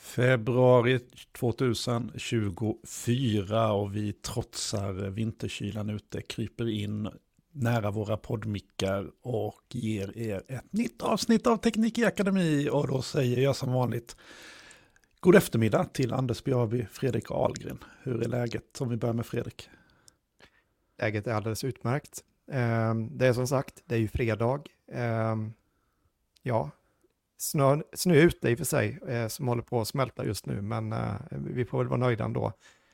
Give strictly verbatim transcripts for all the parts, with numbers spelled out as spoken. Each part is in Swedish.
Februari tjugohundratjugofyra och vi trotsar vinterkylan ute, kryper in nära våra poddmickar och ger er ett nytt avsnitt av Teknik i Akademi. Och då säger jag som vanligt god eftermiddag till Anders Bjarby, Fredrik Ahlgren. Hur är läget om vi börjar med Fredrik? Läget är alldeles utmärkt. Det är som sagt, det är ju fredag. Ja, snö, snö ute i och för sig som håller på att smälta just nu, men vi får väl vara nöjda ändå.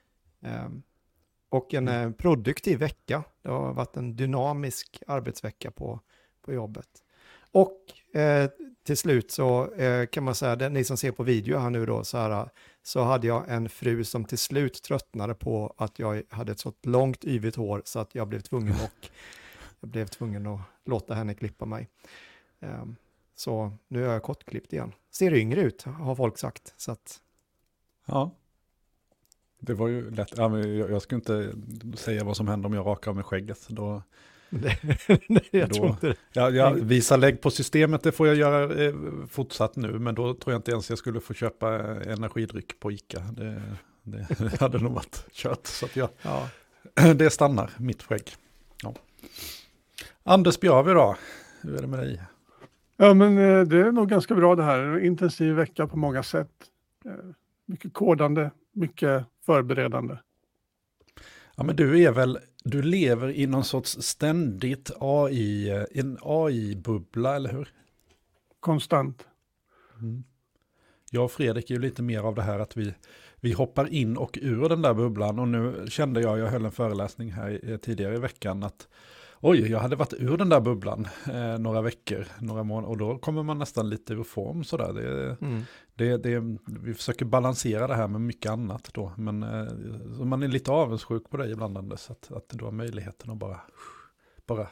Och en produktiv vecka. Det har varit en dynamisk arbetsvecka på, på jobbet. Och eh, till slut så eh, kan man säga, det, ni som ser på video här nu då, så, här, så hade jag en fru som till slut tröttnade på att jag hade ett så långt yvigt hår så att jag blev tvungen, och, jag blev tvungen att låta henne klippa mig. Eh, så nu är jag kortklippt igen. Ser yngre ut, har folk sagt. Så att... Ja. Det var ju lätt. Ja, men jag, jag ska inte säga vad som händer om jag rakar av med skägget. Då, Nej, jag då, tror inte det. Ja, jag visar lägg på systemet, det får jag göra eh, fortsatt nu. Men då tror jag inte ens jag skulle få köpa energidryck på Ica. Det, det hade nog varit kört. Så att jag, Ja. Det stannar, mitt skägg. Ja. Anders Bjarby då, hur är det med dig? Ja, men eh, det är nog ganska bra det här. En intensiv vecka på många sätt. Eh, mycket kodande, mycket förberedande. Ja, men du är väl, du lever i någon sorts ständigt A I, en A I-bubbla, eller hur? Konstant. Mm. Jag och Fredrik är ju lite mer av det här att vi, vi hoppar in och ur den där bubblan. Och nu kände jag, jag höll en föreläsning här tidigare i veckan, att oj, jag hade varit ur den där bubblan eh, några veckor, några månader, och då kommer man nästan lite ur form sådär. Det, Mm. det, det, vi försöker balansera det här med mycket annat då, men eh, så man är lite avundsjuk på dig ibland, Anders, att, att du har möjligheten att bara, bara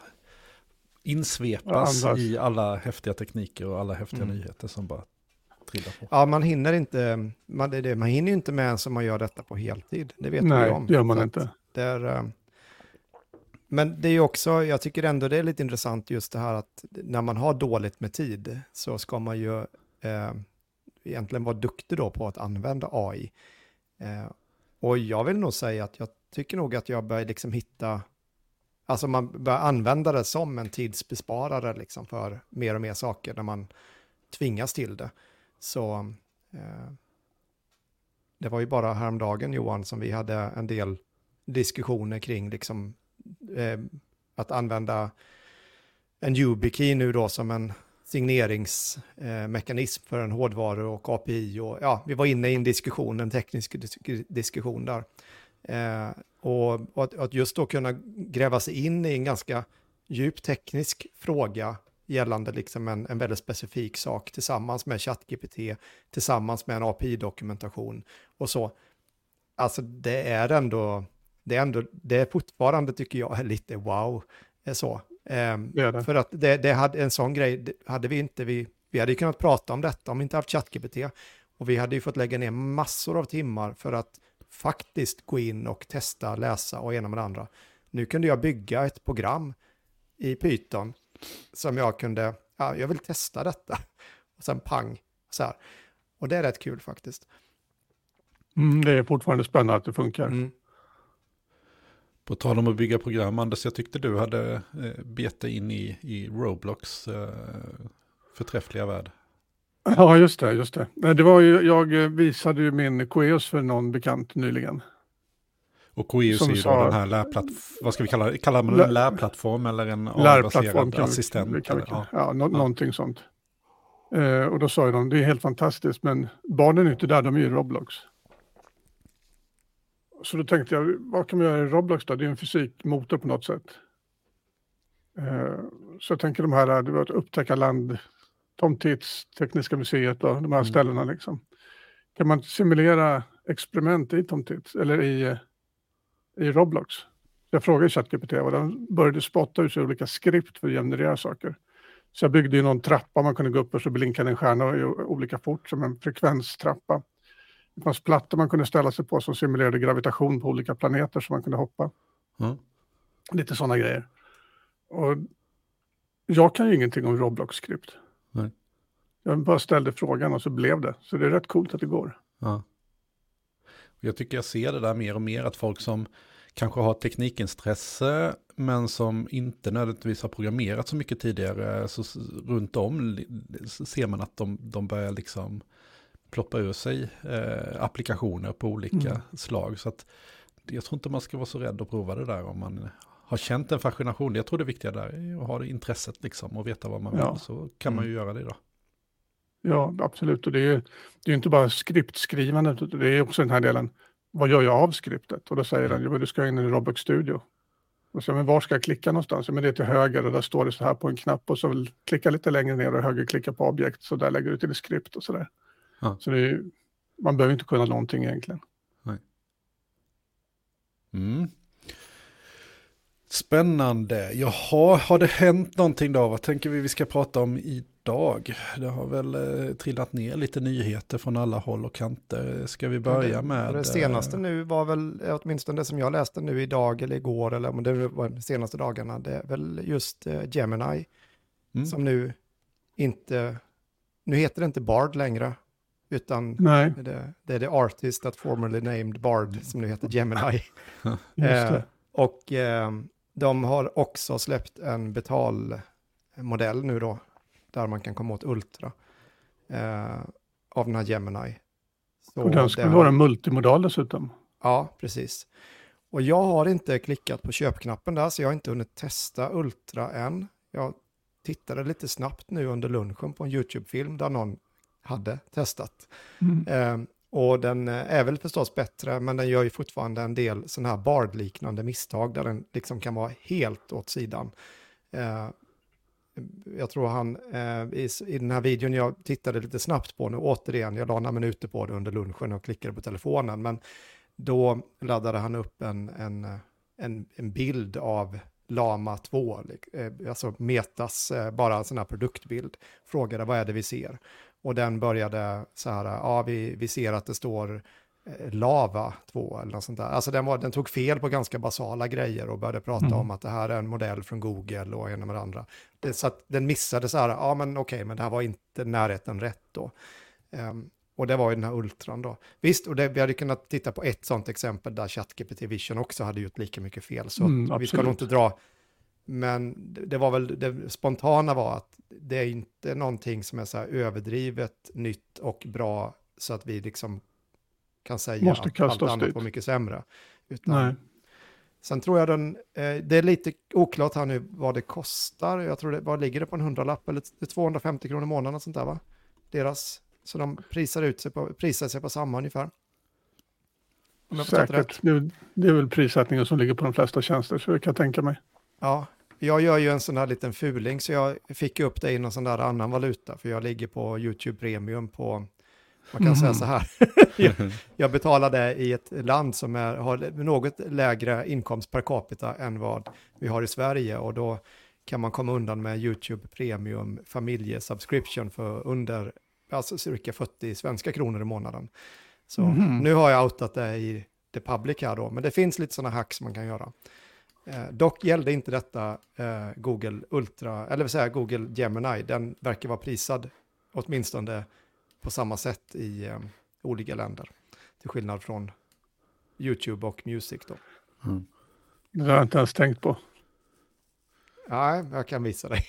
insvepas Ja, i alla häftiga tekniker och alla häftiga Mm. nyheter som bara trillar på. Ja, man hinner inte, man, det är det, man hinner ju inte med som man gör detta på heltid. Det vet Nej, vi om. det gör man Så inte. att Det är, eh, men det är ju också, jag tycker ändå det är lite intressant just det här att när man har dåligt med tid så ska man ju eh, egentligen vara duktig då på att använda A I. Eh, och jag vill nog säga att jag tycker nog att jag börjar liksom hitta, alltså man börjar använda det som en tidsbesparare liksom för mer och mer saker när man tvingas till det. Så eh, det var ju bara häromdagen, Johan, som vi hade en del diskussioner kring liksom eh, att använda en YubiKey nu då som en signeringsmekanism eh, för en hårdvaru och A P I. Och, ja, vi var inne i en diskussion, en teknisk dis- diskussion där. Eh, och, och att, att just då kunna gräva sig in i en ganska djup teknisk fråga gällande liksom en, en väldigt specifik sak tillsammans med ChatGPT, tillsammans med en A P I-dokumentation och så. Alltså det är ändå, det är ändå, det är fortfarande tycker jag är lite wow. Är så. Um, Det är det. För att det, det hade en sån grej, det hade vi inte, vi, vi hade ju kunnat prata om detta om vi inte haft ChatGPT. Och vi hade ju fått lägga ner massor av timmar för att faktiskt gå in och testa, läsa och ena med det andra. Nu kunde jag bygga ett program i Python som jag kunde, ja, jag vill testa detta. Och sen pang, så här. Och det är rätt kul faktiskt. Mm, det är fortfarande spännande att det funkar. Mm. På tal om att bygga program, Anders, jag tyckte du hade eh, bete in i, i Roblox eh, förträffliga värld. Ja, just det, just det. Nej, det var ju, jag visade ju min Queos för någon bekant nyligen. Och Queos Som är ju sa- då den här lärplattform, vad ska vi kalla det? Kallar man det Lär- en lärplattform eller en Lärplattform A I-baserad kan vi, assistent? vi kan, vi eller? kan, Ja. ja, nå, Ja. någonting sånt. Eh, och då sa ju de, det är helt fantastiskt, men barnen är inte där, de är ju i Roblox. Så då tänkte jag, vad kan man göra i Roblox då? Det är en fysikmotor på något sätt. Eh, så jag tänker de här, det var att upptäcka land, Tom Tits, Tekniska museet och de här Mm. ställena liksom. Kan man simulera experiment i Tom Tits, eller i, eh, i Roblox? Jag frågade ChatGPT och den började spotta ut sig olika skript för att generera saker. Så jag byggde ju någon trappa man kunde gå upp och så blinkade en stjärna i olika fort som en frekvenstrappa. Det fanns plattor man kunde ställa sig på som simulerade gravitation på olika planeter som man kunde hoppa. Mm. Lite sådana grejer. Och jag kan ju ingenting om Roblox-skript. Nej. Jag bara ställde frågan och så blev det. Så det är rätt coolt att det går. Ja. Jag tycker jag ser det där mer och mer, att folk som kanske har teknikintresse men som inte nödvändigtvis har programmerat så mycket tidigare, så runt om ser man att de, de börjar liksom ploppa ur sig eh, applikationer på olika mm. slag. Så att jag tror inte man ska vara så rädd att prova det där om man har känt en fascination. Jag tror det viktiga där är att ha det intresset liksom och veta vad man ja. vill, så kan man ju mm. göra det idag. Ja, absolut. Och det är det är inte bara skriptskrivandet, det är också den här delen. Vad gör jag av skriptet? Och då säger den, jo, du ska in i Roblox Studio. Och så, men var ska jag klicka någonstans? Men det är till höger och där står det så här på en knapp, och så vill klicka lite längre ner och högerklicka på objekt, så där lägger du till ett skript och sådär. Ja. Så det är, man behöver inte kunna någonting egentligen. Nej. Mm. Spännande. Jaha, har det hänt någonting då? Vad tänker vi vi ska prata om idag? Det har väl eh, trillat ner lite nyheter från alla håll och kanter. Ska vi börja det, med... Det senaste nu var väl, åtminstone det som jag läste nu idag eller igår, eller om det var de senaste dagarna, det är väl just eh, Gemini mm. som nu inte, nu heter det inte Bard längre, utan Nej. Det, det är the artist that formerly named Bard som nu heter Gemini. eh, och eh, de har också släppt en betalmodell nu då, där man kan komma åt Ultra eh, av den här Gemini. Så och den skulle vara multimodal dessutom. Ja, precis. Och jag har inte klickat på köpknappen där, så jag har inte hunnit testa Ultra än. Jag tittade lite snabbt nu under lunchen på en YouTube-film där någon hade testat. Mm. Eh, och den är väl förstås bättre, men den gör ju fortfarande en del sådana här Bard-liknande misstag där den liksom kan vara helt åt sidan. Eh, jag tror han, eh, i, i den här videon jag tittade lite snabbt på nu, återigen, jag la några minuter på det under lunchen och klickade på telefonen, men då laddade han upp en, en, en, en bild av Llama två, alltså Metas, bara en sån här produktbild, frågade vad är det vi ser? Och den började så här, ja vi, vi ser att det står Lava två eller något sånt där. Alltså den, var, den tog fel på ganska basala grejer och började prata mm. om att det här är en modell från Google och en med det andra. Det, så att den missade så här, ja men okej, okay, men det här var inte närheten rätt då. Um, och det var ju den här Ultran då. Visst, och det, vi hade kunnat titta på ett sånt exempel där ChatGPT Vision också hade gjort lika mycket fel. Så mm, vi ska nog inte dra. Men det, det var väl, det spontana var att det är inte någonting som är så här överdrivet, nytt och bra så att vi liksom kan säga Måste att allt annat dit. var mycket sämre. Utan, Nej. Sen tror jag den, eh, det är lite oklart här nu vad det kostar. Jag tror det, vad ligger det på en hundralapp eller tvåhundrafemtio kronor i månaden och sånt där va? Deras, så de prisar ut sig på, prisar sig på samma ungefär. Säkert, det, det är väl prissättningen som ligger på de flesta tjänster, så jag kan tänka mig. Ja, jag gör ju en sån här liten fuling så jag fick upp det i någon sån där annan valuta, för jag ligger på YouTube Premium på, man kan mm. säga så här, jag, jag betalar det i ett land som är, har något lägre inkomst per capita än vad vi har i Sverige, och då kan man komma undan med YouTube Premium familjesubscription för under, alltså cirka fyrtio svenska kronor i månaden. Så mm. nu har jag outat det i the public här då, men det finns lite sådana hacks man kan göra. Eh, dock gällde inte detta eh, Google Ultra, eller vill säga Google Gemini, den verkar vara prisad åtminstone på samma sätt i eh, olika länder, till skillnad från YouTube och Music då. Mm. Det har jag inte ens tänkt på. Nej, jag kan visa dig.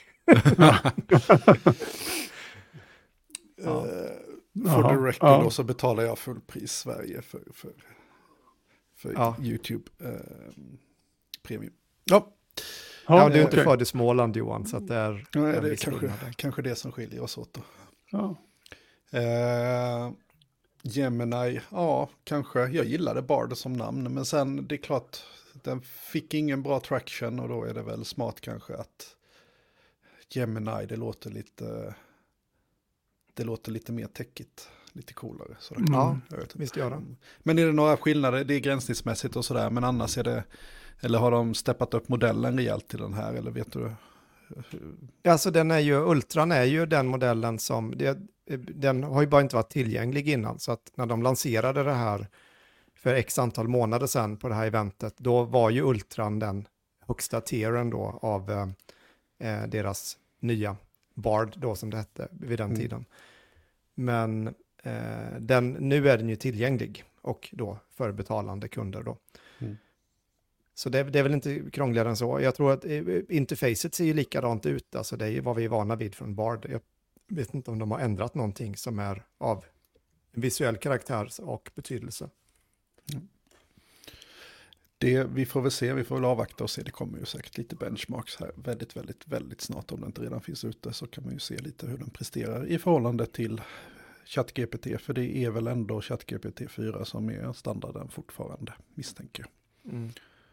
ja. För the record ja. Då så betalar jag fullpris Sverige för, för, för ja. YouTube eh, Premium. Ja, ja, ja det är inte okay. För det Småland Johan, så att det är, ja, det är kanske, kanske det som skiljer oss åt då. Ja. Eh, Gemini, ja kanske, jag gillade Bard som namn, men sen det är klart, den fick ingen bra traction och då är det väl smart kanske att Gemini, det låter lite det låter lite mer täckigt, lite coolare. Sådär. Mm. Ja, visst gör det. Men är det några skillnader, det är gränssnittsmässigt och sådär, men annars är det, eller har de steppat upp modellen rejält till den här, eller vet du? Alltså den är ju, Ultran är ju den modellen som, det, den har ju bara inte varit tillgänglig innan, så att när de lanserade det här för x antal månader sedan på det här eventet, då var ju Ultran den högsta tieren då av eh, deras nya Bard då som det hette vid den mm. tiden. Men eh, den, nu är den ju tillgänglig och då för betalande kunder då. Mm. Så det, det är väl inte krångligare än så. Jag tror att eh, interfacet ser ju likadant ut, alltså det är ju vad vi är vana vid från Bard. Jag vet inte om de har ändrat någonting som är av visuell karaktär och betydelse. Mm. Det, vi får väl se, vi får väl avvakta och se. Det kommer ju säkert lite benchmarks här väldigt, väldigt, väldigt snart. Om det inte redan finns ute så kan man ju se lite hur den presterar i förhållande till ChatGPT. För det är väl ändå ChatGPT fyra som är standarden fortfarande, misstänker jag. Mm.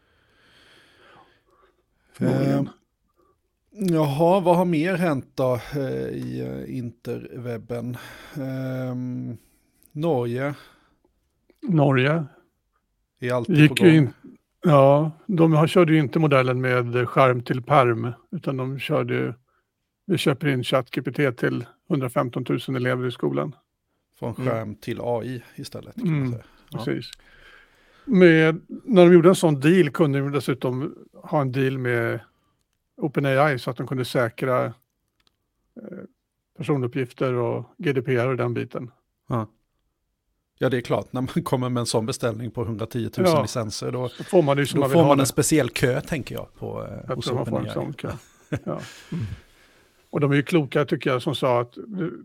Eh, jaha, vad har mer hänt då eh, i eh, interwebben? Eh, Norge. Norge. Är alltid Gick på gång. ju in, ja, de har, körde ju inte modellen med skärm till perm, utan de körde ju, vi köper in ChatGPT till hundrafemton tusen elever i skolan. Från skärm mm. till A I istället. Kan mm, man säga. Ja. Precis. Med, när de gjorde en sån deal kunde de dessutom ha en deal med OpenAI så att de kunde säkra eh, personuppgifter och G D P R och den biten. Ja. Ja, det är klart. När man kommer med en sån beställning på hundratio tusen ja. licenser, då, så får man, det som då man, får man en det. speciell kö, tänker jag, på jag hos tror man får en OpenAI. sån kö. Ja. Mm. Och de är ju kloka, tycker jag, som sa att nu,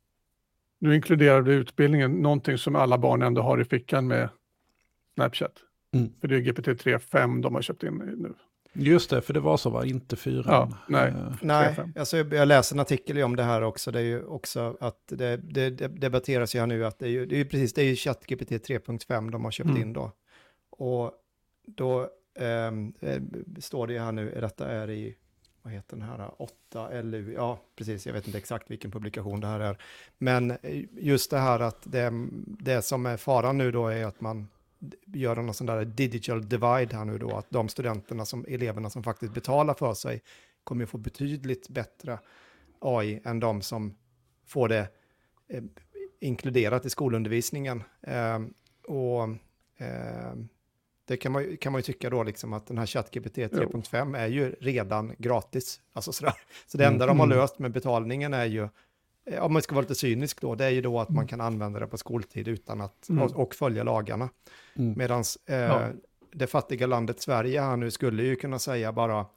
nu inkluderar du utbildningen någonting som alla barn ändå har i fickan med Snapchat. Mm. För det är G P T tre punkt fem de har köpt in nu. Just det, för det var så, va? Inte fyra. Ja, nej. Uh, nej, alltså jag läser en artikel om det här också. Det är ju också att det, det, det debatteras ju här nu att det är ju, det är ju precis, det är ju ChatGPT tre punkt fem de har köpt mm. in då. Och då eh, står det ju här nu, detta är i, vad heter den här, åtta L U, ja precis, jag vet inte exakt vilken publikation det här är. Men just det här att det, det som är faran nu då är att man gör någon sån där digital divide här nu då, att de studenterna som, eleverna som faktiskt betalar för sig kommer att få betydligt bättre A I än de som får det eh, inkluderat i skolundervisningen. Eh, och eh, det kan man, kan man ju tycka då liksom att den här ChatGPT tre punkt fem är ju redan gratis. Alltså sådär. Så det enda mm. de har löst med betalningen är ju, om man ska vara lite cynisk då, det är ju då att man kan använda det på skoltid utan att, mm. och, och följa lagarna. Mm. Medan eh, ja. det fattiga landet Sverige här nu skulle ju kunna säga bara,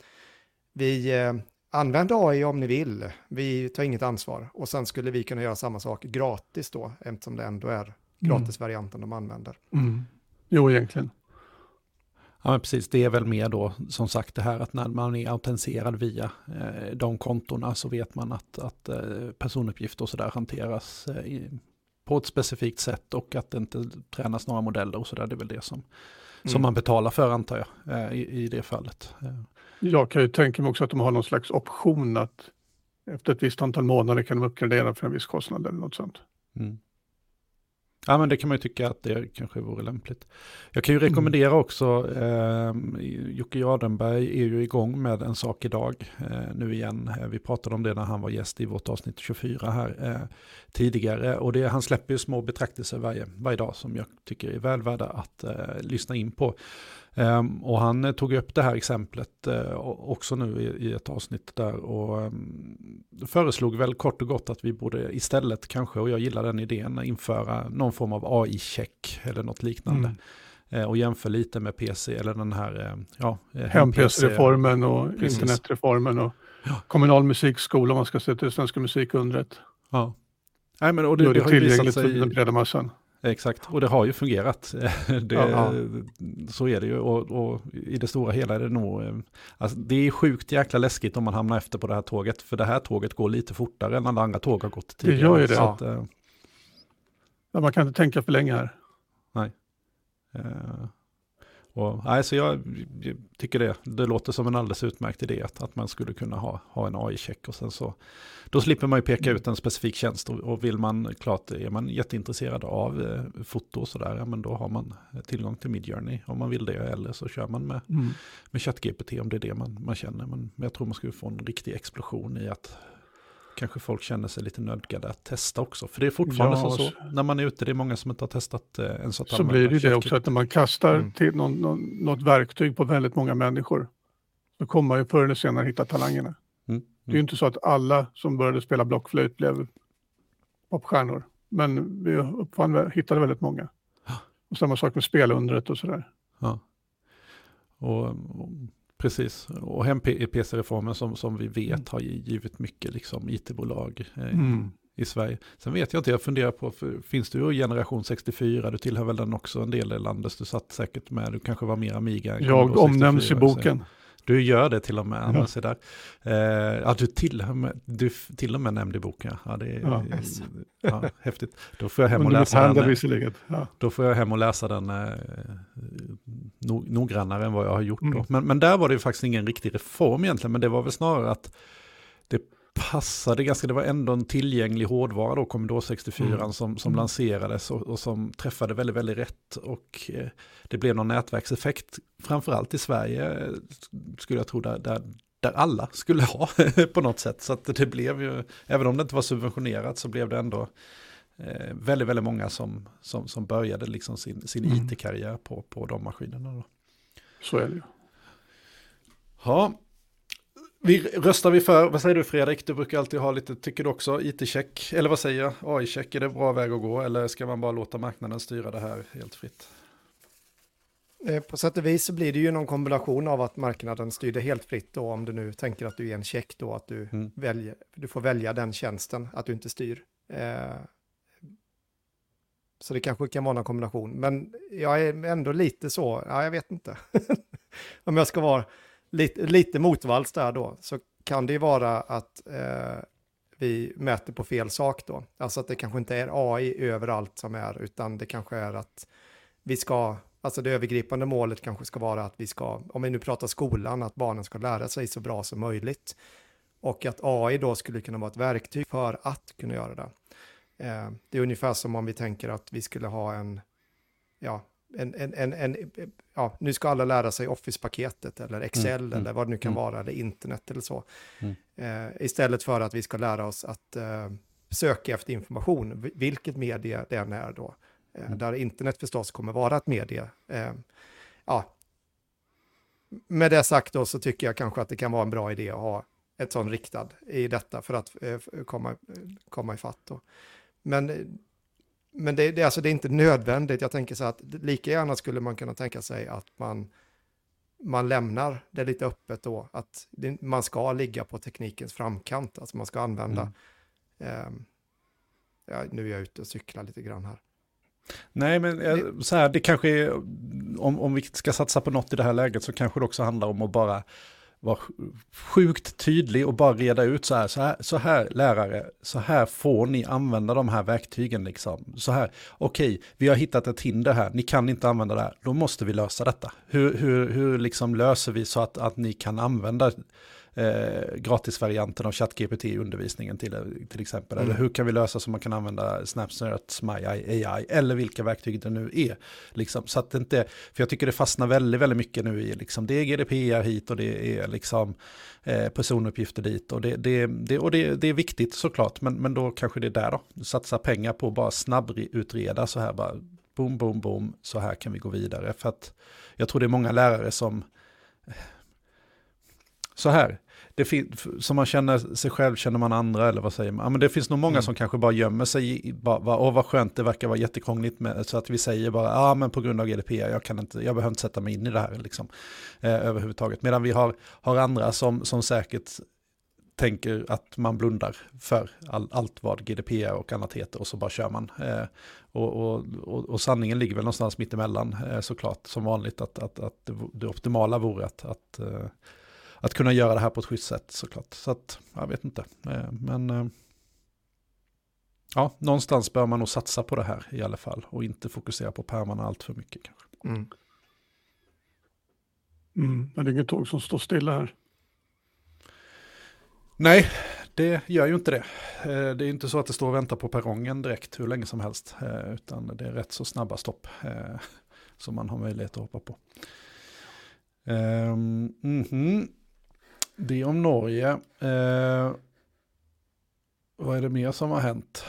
vi eh, använder A I om ni vill, vi tar inget ansvar. Och sen skulle vi kunna göra samma sak gratis då, eftersom det ändå är gratisvarianten mm. de använder. Mm. Jo, egentligen. Ja, men precis. Det är väl mer då, som sagt, det här att när man är autentiserad via eh, de kontorna så vet man att, att eh, personuppgifter och sådär hanteras eh, i, på ett specifikt sätt och att det inte tränas några modeller och sådär. Det är väl det som, mm. som man betalar för, antar jag, eh, i, i det fallet. Eh. Jag kan ju tänka mig också att de har någon slags option att efter ett visst antal månader kan de uppgradera för en viss kostnad eller något sånt. Mm. Ja, men det kan man ju tycka att det kanske vore lämpligt. Jag kan ju rekommendera också, eh, Jocke Jardenberg är ju igång med en sak idag eh, nu igen. Vi pratade om det när han var gäst i vårt avsnitt tjugofyra här eh, tidigare. Och det, han släpper ju små betraktelser varje, varje dag som jag tycker är väl värda att eh, lyssna in på. Um, och han tog upp det här exemplet uh, också nu i, i ett avsnitt där och um, föreslog väl kort och gott att vi borde istället kanske, och jag gillar den idén, införa någon form av A I-check eller något liknande. Mm. Uh, och jämföra lite med P C eller den här uh, ja, hem-P C-reformen och precis. Internetreformen och ja. Kommunal musikskola om man ska se till Svenska musikundret. Ja. Nej, men och det, det, det har ju visat sig för den breda massan. Exakt, och det har ju fungerat. Det, ja, ja. Så är det ju, och, och i det stora hela är det nog, alltså det är sjukt jäkla läskigt om man hamnar efter på det här tåget, för det här tåget går lite fortare än alla andra tåg har gått tidigare. Det gör ju det. Så Ja. Att, äh, ja, man kan inte tänka för länge här. Nej. Uh, och, nej, så jag, jag tycker det, det låter som en alldeles utmärkt idé att, att man skulle kunna ha, ha en A I-check och sen så då slipper man ju peka ut en specifik tjänst och, och vill man, klart är man jätteintresserad av eh, foto och sådär, ja, men då har man tillgång till Midjourney om man vill det, eller så kör man med, mm. med ChatGPT om det är det man, man känner, men, men jag tror man skulle få en riktig explosion i att kanske folk känner sig lite nödgade att testa också. För det är fortfarande ja, så, så när man är ute, det är många som inte har testat eh, ens att så blir det ju det också, att när man kastar mm. till någon, någon, något verktyg på väldigt många människor så kommer man ju förr eller senare hitta talangerna. Mm. Mm. Det är ju inte så att alla som började spela blockflöjt blev popstjärnor. Men vi uppfann, hittade väldigt många. Och samma sak med spelundret och sådär. Ja. Och, och precis. Och hem P C-reformen som, som vi vet mm. har givit mycket liksom, I T-bolag eh, mm. i Sverige. Sen vet jag inte, jag funderar på, för, finns du i generation sextiofyra? Du tillhör väl den också en del i landet. Du satt säkert med, du kanske var mer Amiga. Jag omnämns i boken. Du gör det till och med. Ja. Så där. Eh, ja, du, till, du till och med nämnde i boken. Ja, det är ja. Ja, häftigt. Då får jag hem och läsa den. Ja. Då får jag hem och läsa den eh, no, noggrannare än vad jag har gjort. Mm. Då. Men, men där var det ju faktiskt ingen riktig reform egentligen. Men det var väl snarare att det passade ganska, det var ändå en tillgänglig hårdvara då, Commodore sextiofyra mm. som, som mm. lanserades och, och som träffade väldigt, väldigt rätt och eh, det blev någon nätverkseffekt framförallt i Sverige skulle jag tro där, där, där alla skulle ha på något sätt, så att det blev ju, även om det inte var subventionerat så blev det ändå eh, väldigt, väldigt många som, som, som började liksom sin, sin mm. I T-karriär på, på de maskinerna då. Så är det ju. Ja. Vi, röstar vi för, vad säger du Fredrik? Du brukar alltid ha lite, tycker du också I T-check, eller vad säger jag? A I-check, är det bra väg att gå eller ska man bara låta marknaden styra det här helt fritt? På sätt och vis så blir det ju någon kombination av att marknaden styr det helt fritt då, om du nu tänker att du är en check då, att du, mm. väljer, du får välja den tjänsten, att du inte styr. Eh, så det kanske kan vara en kombination, men jag är ändå lite så, ja jag vet inte. Om jag ska vara Lite, lite motvalls där då, så kan det ju vara att eh, vi mäter på fel sak då. Alltså att det kanske inte är A I överallt som är, utan det kanske är att vi ska, alltså det övergripande målet kanske ska vara att vi ska, om vi nu pratar skolan, att barnen ska lära sig så bra som möjligt. Och att A I då skulle kunna vara ett verktyg för att kunna göra det. Eh, det är ungefär som om vi tänker att vi skulle ha en, ja, En, en, en, en, ja, nu ska alla lära sig Office-paketet eller Excel mm, eller vad det nu kan mm. vara, eller internet eller så. Mm. Eh, istället för att vi ska lära oss att eh, söka efter information, vilket medie det än är då. Eh, mm. Där internet förstås kommer vara ett medie. Eh, ja. Med det sagt då så tycker jag kanske att det kan vara en bra idé att ha ett sån riktad i detta för att eh, komma, komma ifatt då. Men Men det, det, alltså det är inte nödvändigt. Jag tänker så att lika gärna skulle man kunna tänka sig att man, man lämnar det lite öppet då. Att det, man ska ligga på teknikens framkant. Alltså man ska använda... Mm. Eh, ja, nu är jag ute och cyklar lite grann här. Nej, men det, så här, det kanske är... Om, om vi ska satsa på något i det här läget så kanske det också handlar om att bara... var sjukt tydlig och bara reda ut så här, så här, så här lärare, så här får ni använda de här verktygen liksom. Så här, okej, okay, vi har hittat ett hinder här, ni kan inte använda det här, då måste vi lösa detta. Hur, hur, hur liksom löser vi så att, att ni kan använda eh, gratisvarianten av ChatGPT i undervisningen till, till exempel. Mm. Eller hur kan vi lösa så man kan använda Snapsearch, My A I eller vilka verktyg det nu är. Liksom, så att det inte, för jag tycker det fastnar väldigt, väldigt mycket nu i liksom, det är G D P R hit och det är liksom eh, personuppgifter dit och det, det, det, och det, det är viktigt såklart, men, men då kanske det är där då. Satsa pengar på att bara snabbutreda så här bara boom, boom, boom, så här kan vi gå vidare. För att jag tror det är många lärare som så här, det fin- som man känner sig själv känner man andra, eller vad säger man? Ja, men det finns nog många mm. som kanske bara gömmer sig i, bara, bara, åh vad skönt, det verkar vara jättekrångligt med, så att vi säger bara, ja men på grund av G D P R, jag kan inte, jag behöver inte sätta mig in i det här liksom, eh, överhuvudtaget. Medan vi har, har andra som, som säkert tänker att man blundar för all, allt vad G D P R och annat heter och så bara kör man. Eh, och, och, och, och sanningen ligger väl någonstans mitt emellan eh, såklart, som vanligt, att, att, att det, det optimala vore att, att eh, Att kunna göra det här på ett schysst sätt såklart. Så att, jag vet inte. Men ja, någonstans bör man nog satsa på det här i alla fall. Och inte fokusera på pärmarna allt för mycket kanske. Mm. Mm, men det är inget tåg som står stilla här. Nej, det gör ju inte det. Det är inte så att det står och väntar på perrongen direkt hur länge som helst. Utan det är rätt så snabba stopp som man har möjlighet att hoppa på. Um, mm-hmm. Det om Norge. Uh, vad är det mer som har hänt?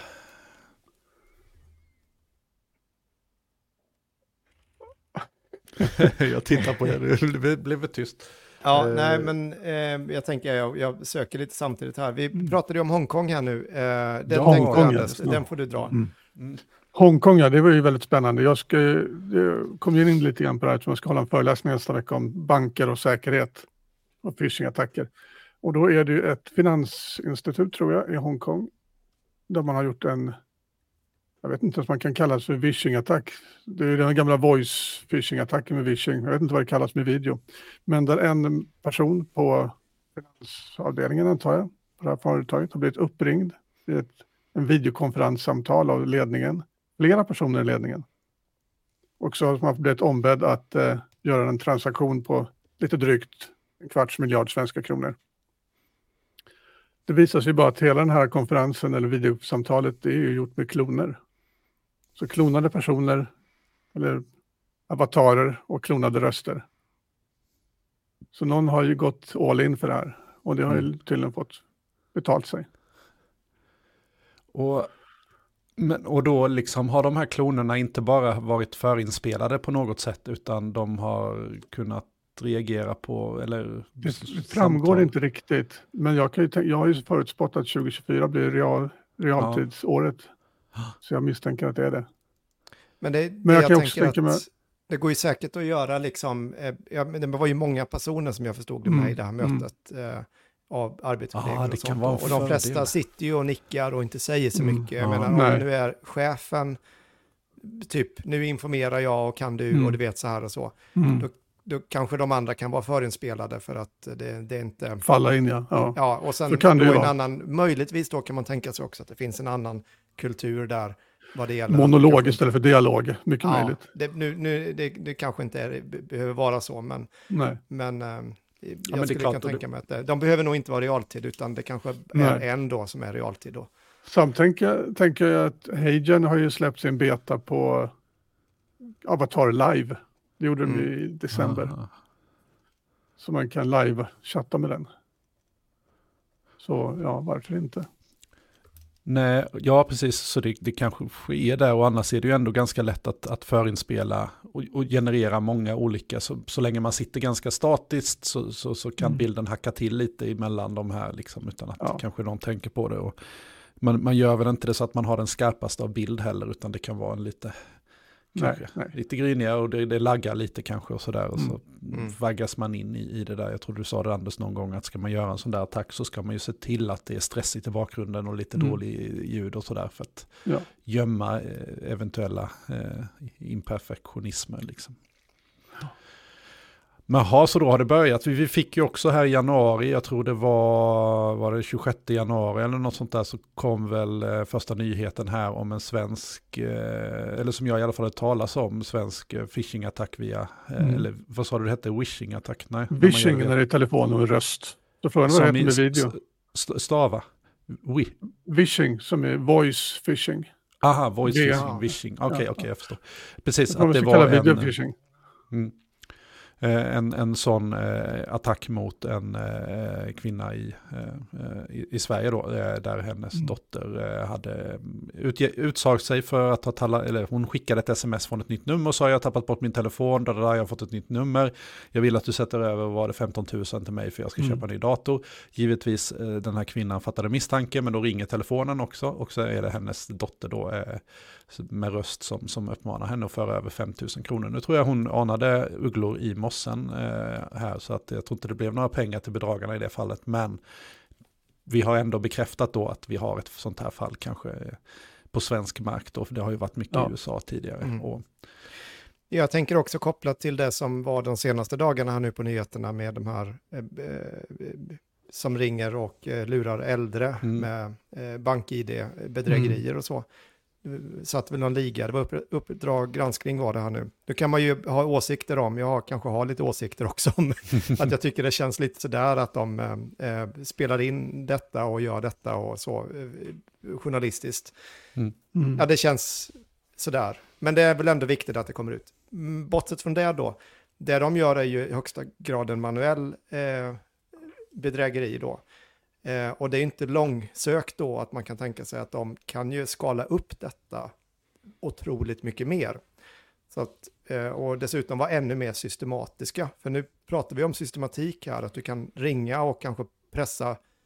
Jag tittar på er, det blev tyst. Ja, uh, nej men eh, jag tänker, jag, jag söker lite samtidigt här. Vi pratade ju om Hongkong här nu. Eh, den, ja, Hongkong, den, den får du dra. Mm. Mm. Hongkong, ja, det var ju väldigt spännande. Jag, ska, jag kom ju in lite grann på det här eftersom jag ska hålla en föreläsning nästa vecka om banker och säkerhet och phishing-attacker. Och då är det ju ett finansinstitut, tror jag, i Hongkong där man har gjort en, jag vet inte vad man kan kalla det för phishing-attack. Det är den gamla voice phishing-attacken med phishing. Jag vet inte vad det kallas med video. Men där en person på finansavdelningen, antar jag, på det här företaget har blivit uppringd i ett en videokonferenssamtal av ledningen. Flera personer i ledningen. Och så har man blivit ombedd att eh, göra en transaktion på lite drygt en kvarts miljard svenska kronor. Det visar sig bara att hela den här konferensen eller videosamtalet är ju gjort med kloner. Så klonade personer eller avatarer och klonade röster. Så någon har ju gått all in för det här. Och det har ju tydligen fått betalt sig. Och, men, och då liksom har de här klonerna inte bara varit förinspelade på något sätt utan de har kunnat reagera på eller det framgår samtal. Inte riktigt, men jag, kan ju, jag har ju förutspått att tjugo tjugofyra blir real, realtidsåret. Ja. Så jag misstänker att det är det. Men, det, men jag, jag kan också tänka mig... Det går ju säkert att göra liksom, eh, ja, det var ju många personer som jag förstod det med mm. i det här mötet. Eh, av arbetskollegor ah, och sånt. Och de flesta sitter ju och nickar och inte säger så mycket. Mm. Jag ah, menar, om nu är chefen, typ, nu informerar jag och kan du mm. och du vet så här och så. Mm. Då, då kanske de andra kan vara förinspelade för att det, det är inte... Falla in, ja. Ja, ja och sen så kan då det en annan, möjligtvis då kan man tänka sig också att det finns en annan kultur där vad det gäller. Monolog kanske, istället för dialog, mycket ja, möjligt. Det, nu, nu, det, det kanske inte är, behöver vara så, men... Nej. men jag ja, men skulle kunna tänka mig att de behöver nog inte vara realtid utan det kanske Nej. är en då som är realtid då. Samt tänker, tänker jag att Heijen har ju släppt sin beta på Avatar Live. Det gjorde mm. de i december. Aha. Så man kan live-chatta med den. Så ja, varför inte? Nej, ja precis, så det, det kanske sker där och annars är det ju ändå ganska lätt att, att förinspela och, och generera många olika, så, så länge man sitter ganska statiskt så, så, så kan mm. bilden hacka till lite emellan de här liksom, utan att ja. kanske någon tänker på det och man, man gör väl inte det så att man har den skarpaste av bild heller utan det kan vara en lite nej, nej. lite griniga och det, det laggar lite kanske och sådär och mm. så mm. vaggas man in i, i det där. Jag tror du sa det Anders någon gång att ska man göra en sån där attack så ska man ju se till att det är stressigt i bakgrunden och lite mm. dålig ljud och sådär för att ja. gömma eh, eventuella eh, imperfektionismer liksom. Men ha, så då har det börjat. Vi, vi fick ju också här i januari, jag tror det var, var det tjugosjätte januari eller något sånt där, så kom väl eh, första nyheten här om en svensk, eh, eller som jag i alla fall hade talas om, svensk eh, phishing-attack via, eh, mm. eller vad sa du det hette, wishing-attack? Nej. Wishing när det är telefon och röst. Så frågan vad det heter med video. St- stava? We. Wishing som är voice phishing. Aha, voice det, phishing, ja. wishing. Okej, okay, ja, okej, okay, jag förstår. Precis, jag att det var en... Mm. En, en sån eh, attack mot en eh, kvinna i, eh, i, i Sverige då, eh, där hennes mm. dotter eh, hade utge, utsagt sig för att ha tala, eller hon skickade ett sms från ett nytt nummer och sa jag har tappat bort min telefon, där, där jag har fått ett nytt nummer, jag vill att du sätter över var det femton tusen till mig för jag ska mm. köpa en ny dator. Givetvis eh, den här kvinnan fattade misstanke men då ringer telefonen också och så är det hennes dotter då eh, med röst som, som uppmanar henne att föra över fem tusen kronor. Nu tror jag hon anade ugglor i mossen eh, här så att jag tror inte det blev några pengar till bedragarna i det fallet, men vi har ändå bekräftat då att vi har ett sånt här fall kanske på svensk mark då, för det har ju varit mycket ja. i U S A tidigare. Mm. Och... Jag tänker också kopplat till det som var de senaste dagarna här nu på nyheterna med de här eh, som ringer och eh, lurar äldre mm. med eh, bank-I D, bedrägerier mm. och så. Satt väl någon liga, det var upp, uppdrag, granskning var det här nu. Nu kan man ju ha åsikter om, jag kanske har lite åsikter också om att jag tycker det känns lite sådär att de eh, spelar in detta och gör detta och så eh, journalistiskt. Mm. Mm. Ja, det känns sådär. Men det är väl ändå viktigt att det kommer ut. Bortsett från det då, det de gör är ju i högsta grad en manuell eh, bedrägeri då. Eh, och det är inte långsökt då att man kan tänka sig att de kan ju skala upp detta otroligt mycket mer. Så att, eh, och dessutom vara ännu mer systematiska. För nu pratar vi om systematik här, att du kan ringa och kanske pressa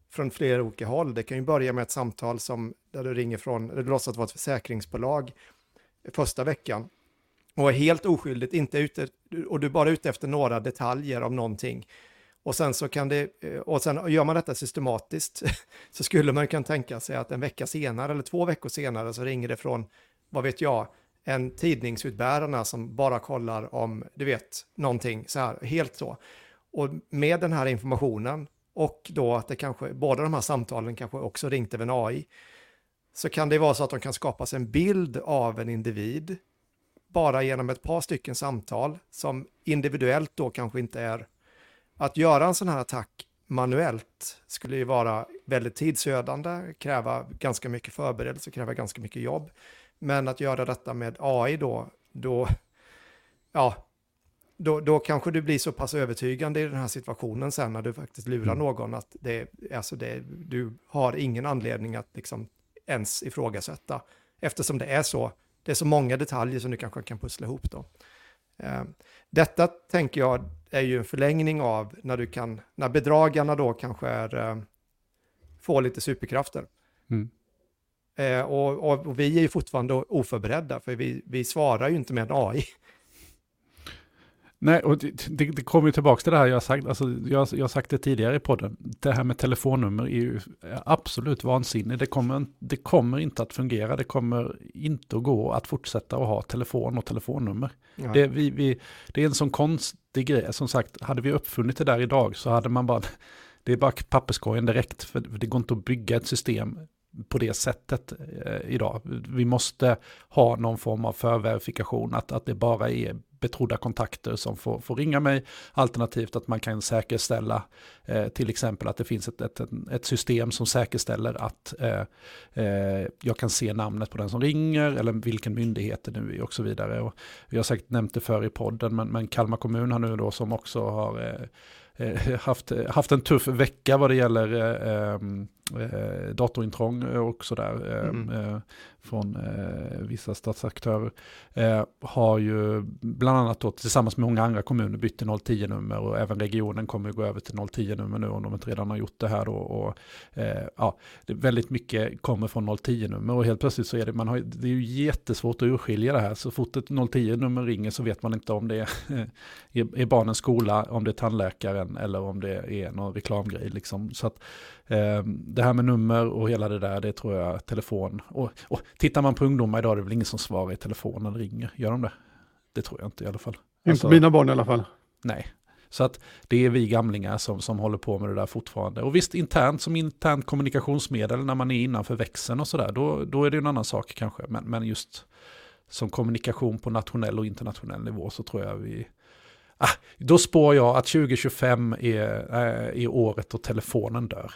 från flera olika håll. Det kan ju börja med ett samtal som, där du ringer från, det låtsas vara ett försäkringsbolag första veckan och är helt oskyldigt, inte ute, och du är bara ute efter några detaljer om någonting. Och sen så kan det, och sen gör man detta systematiskt så skulle man kunna tänka sig att en vecka senare eller två veckor senare så ringer det från, vad vet jag, en tidningsutbärarna som bara kollar om, du vet, någonting så här, helt så. Och med den här informationen och då att det kanske, båda de här samtalen kanske också ringt över en A I, så kan det vara så att de kan skapas en bild av en individ bara genom ett par stycken samtal som individuellt då kanske inte är. Att göra en sån här attack manuellt skulle ju vara väldigt tidsödande, kräva ganska mycket förberedelse, kräva ganska mycket jobb. Men att göra detta med A I då, då, ja, då, då kanske du blir så pass övertygande i den här situationen sen när du faktiskt lurar mm. någon att det, alltså det, du har ingen anledning att liksom ens ifrågasätta. Eftersom det är så, det är så många detaljer som du kanske kan pussla ihop då. Eh, detta tänker jag är ju en förlängning av när du kan, när bedragarna då kanske är, eh, får lite superkrafter. Mm. Eh, och, och, och vi är ju fortfarande oförberedda för vi, vi svarar ju inte med en A I. Nej, och det, det, det kommer ju tillbaka till det här jag har sagt, alltså jag, jag har sagt det tidigare i podden. Det här med telefonnummer är ju absolut vansinnigt. Det kommer, det kommer inte att fungera. Det kommer inte att gå att fortsätta att ha telefon och telefonnummer. Det, vi, vi, det är en sån konstig grej. Som sagt, hade vi uppfunnit det där idag så hade man bara, det är bara papperskorgen direkt. För det går inte att bygga ett system på det sättet eh, idag. Vi måste ha någon form av förverifikation, att, att det bara är betrodda kontakter som får, får ringa mig, alternativt att man kan säkerställa eh, till exempel att det finns ett, ett, ett system som säkerställer att eh, eh, jag kan se namnet på den som ringer eller vilken myndighet det nu är och så vidare. Och jag har säkert nämnt det för i podden, men, men Kalmar kommun har nu då som också har eh, haft, haft en tuff vecka vad det gäller eh, eh, datorintrång och sådär eh, mm. eh, från eh, vissa statsaktörer eh, har ju bland annat då, tillsammans med många andra kommuner bytt till noll tio-nummer och även regionen kommer att gå över till noll tio-nummer nu om de inte redan har gjort det här då, och eh, ja, det är väldigt mycket kommer från noll tio-nummer och helt plötsligt så är det, man har, det är ju jättesvårt att urskilja det här, så fort ett noll tio-nummer ringer så vet man inte om det är, är barnens skola, om det är tandläkaren eller om det är någon reklamgrej liksom. Så att eh, det här med nummer och hela det där, det tror jag telefon, och, och tittar man på ungdomar idag, det är väl ingen som svarar i telefon eller ringer, gör de det? Det tror jag inte i alla fall. Inte alltså, mina barn i alla fall. Nej, så att det är vi gamlingar som, som håller på med det där fortfarande. Och visst, internt som internt kommunikationsmedel när man är innanför växeln och sådär, då, då är det en annan sak kanske. Men, men just som kommunikation på nationell och internationell nivå så tror jag vi... Ah, då spår jag att tjugo tjugofem är, är, är året då telefonen dör.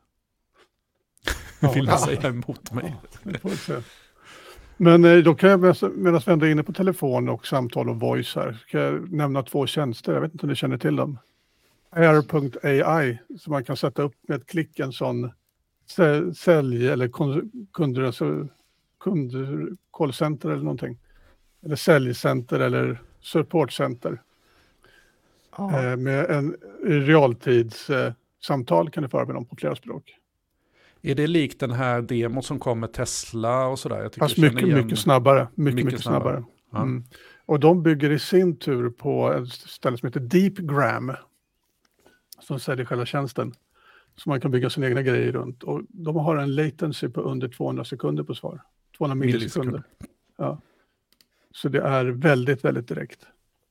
Ja, vill jag säga emot mig. Ja, men då kan jag, medan vi ändå är inne på telefon och samtal och voice här, kan jag nämna två tjänster. Jag vet inte om ni känner till dem. Air punkt A I, som man kan sätta upp med ett klick, en sån sälj eller kunder, alltså kunder, callcenter eller någonting. Eller säljcenter eller supportcenter. Eh, med en realtidssamtal kan du föra med dem på flera språk. Är det likt den här demo som kom med Tesla och sådär? Jag Fast mycket, igen... mycket snabbare. Mycket, mycket, mycket snabbare. snabbare. Ja. Mm. Och de bygger i sin tur på ett ställe som heter Deepgram. Som säljer själva tjänsten. Så man kan bygga sina egna grejer runt. Och de har en latency på under tvåhundra sekunder på svar. tvåhundra millisekunder. Ja. Så det är väldigt, väldigt direkt.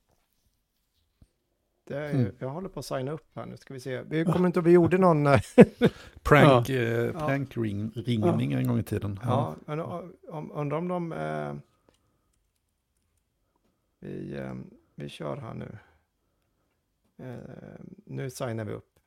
Det är, mm. Jag håller på att signa upp här nu, ska vi se. Vi kommer inte att vi gjorde någon... Prank, ja. eh, prank ring, ringning ja. en gång i tiden. Ja, ja men om, undrar om de... Eh, vi, eh, vi kör här nu. Eh, nu signar vi upp.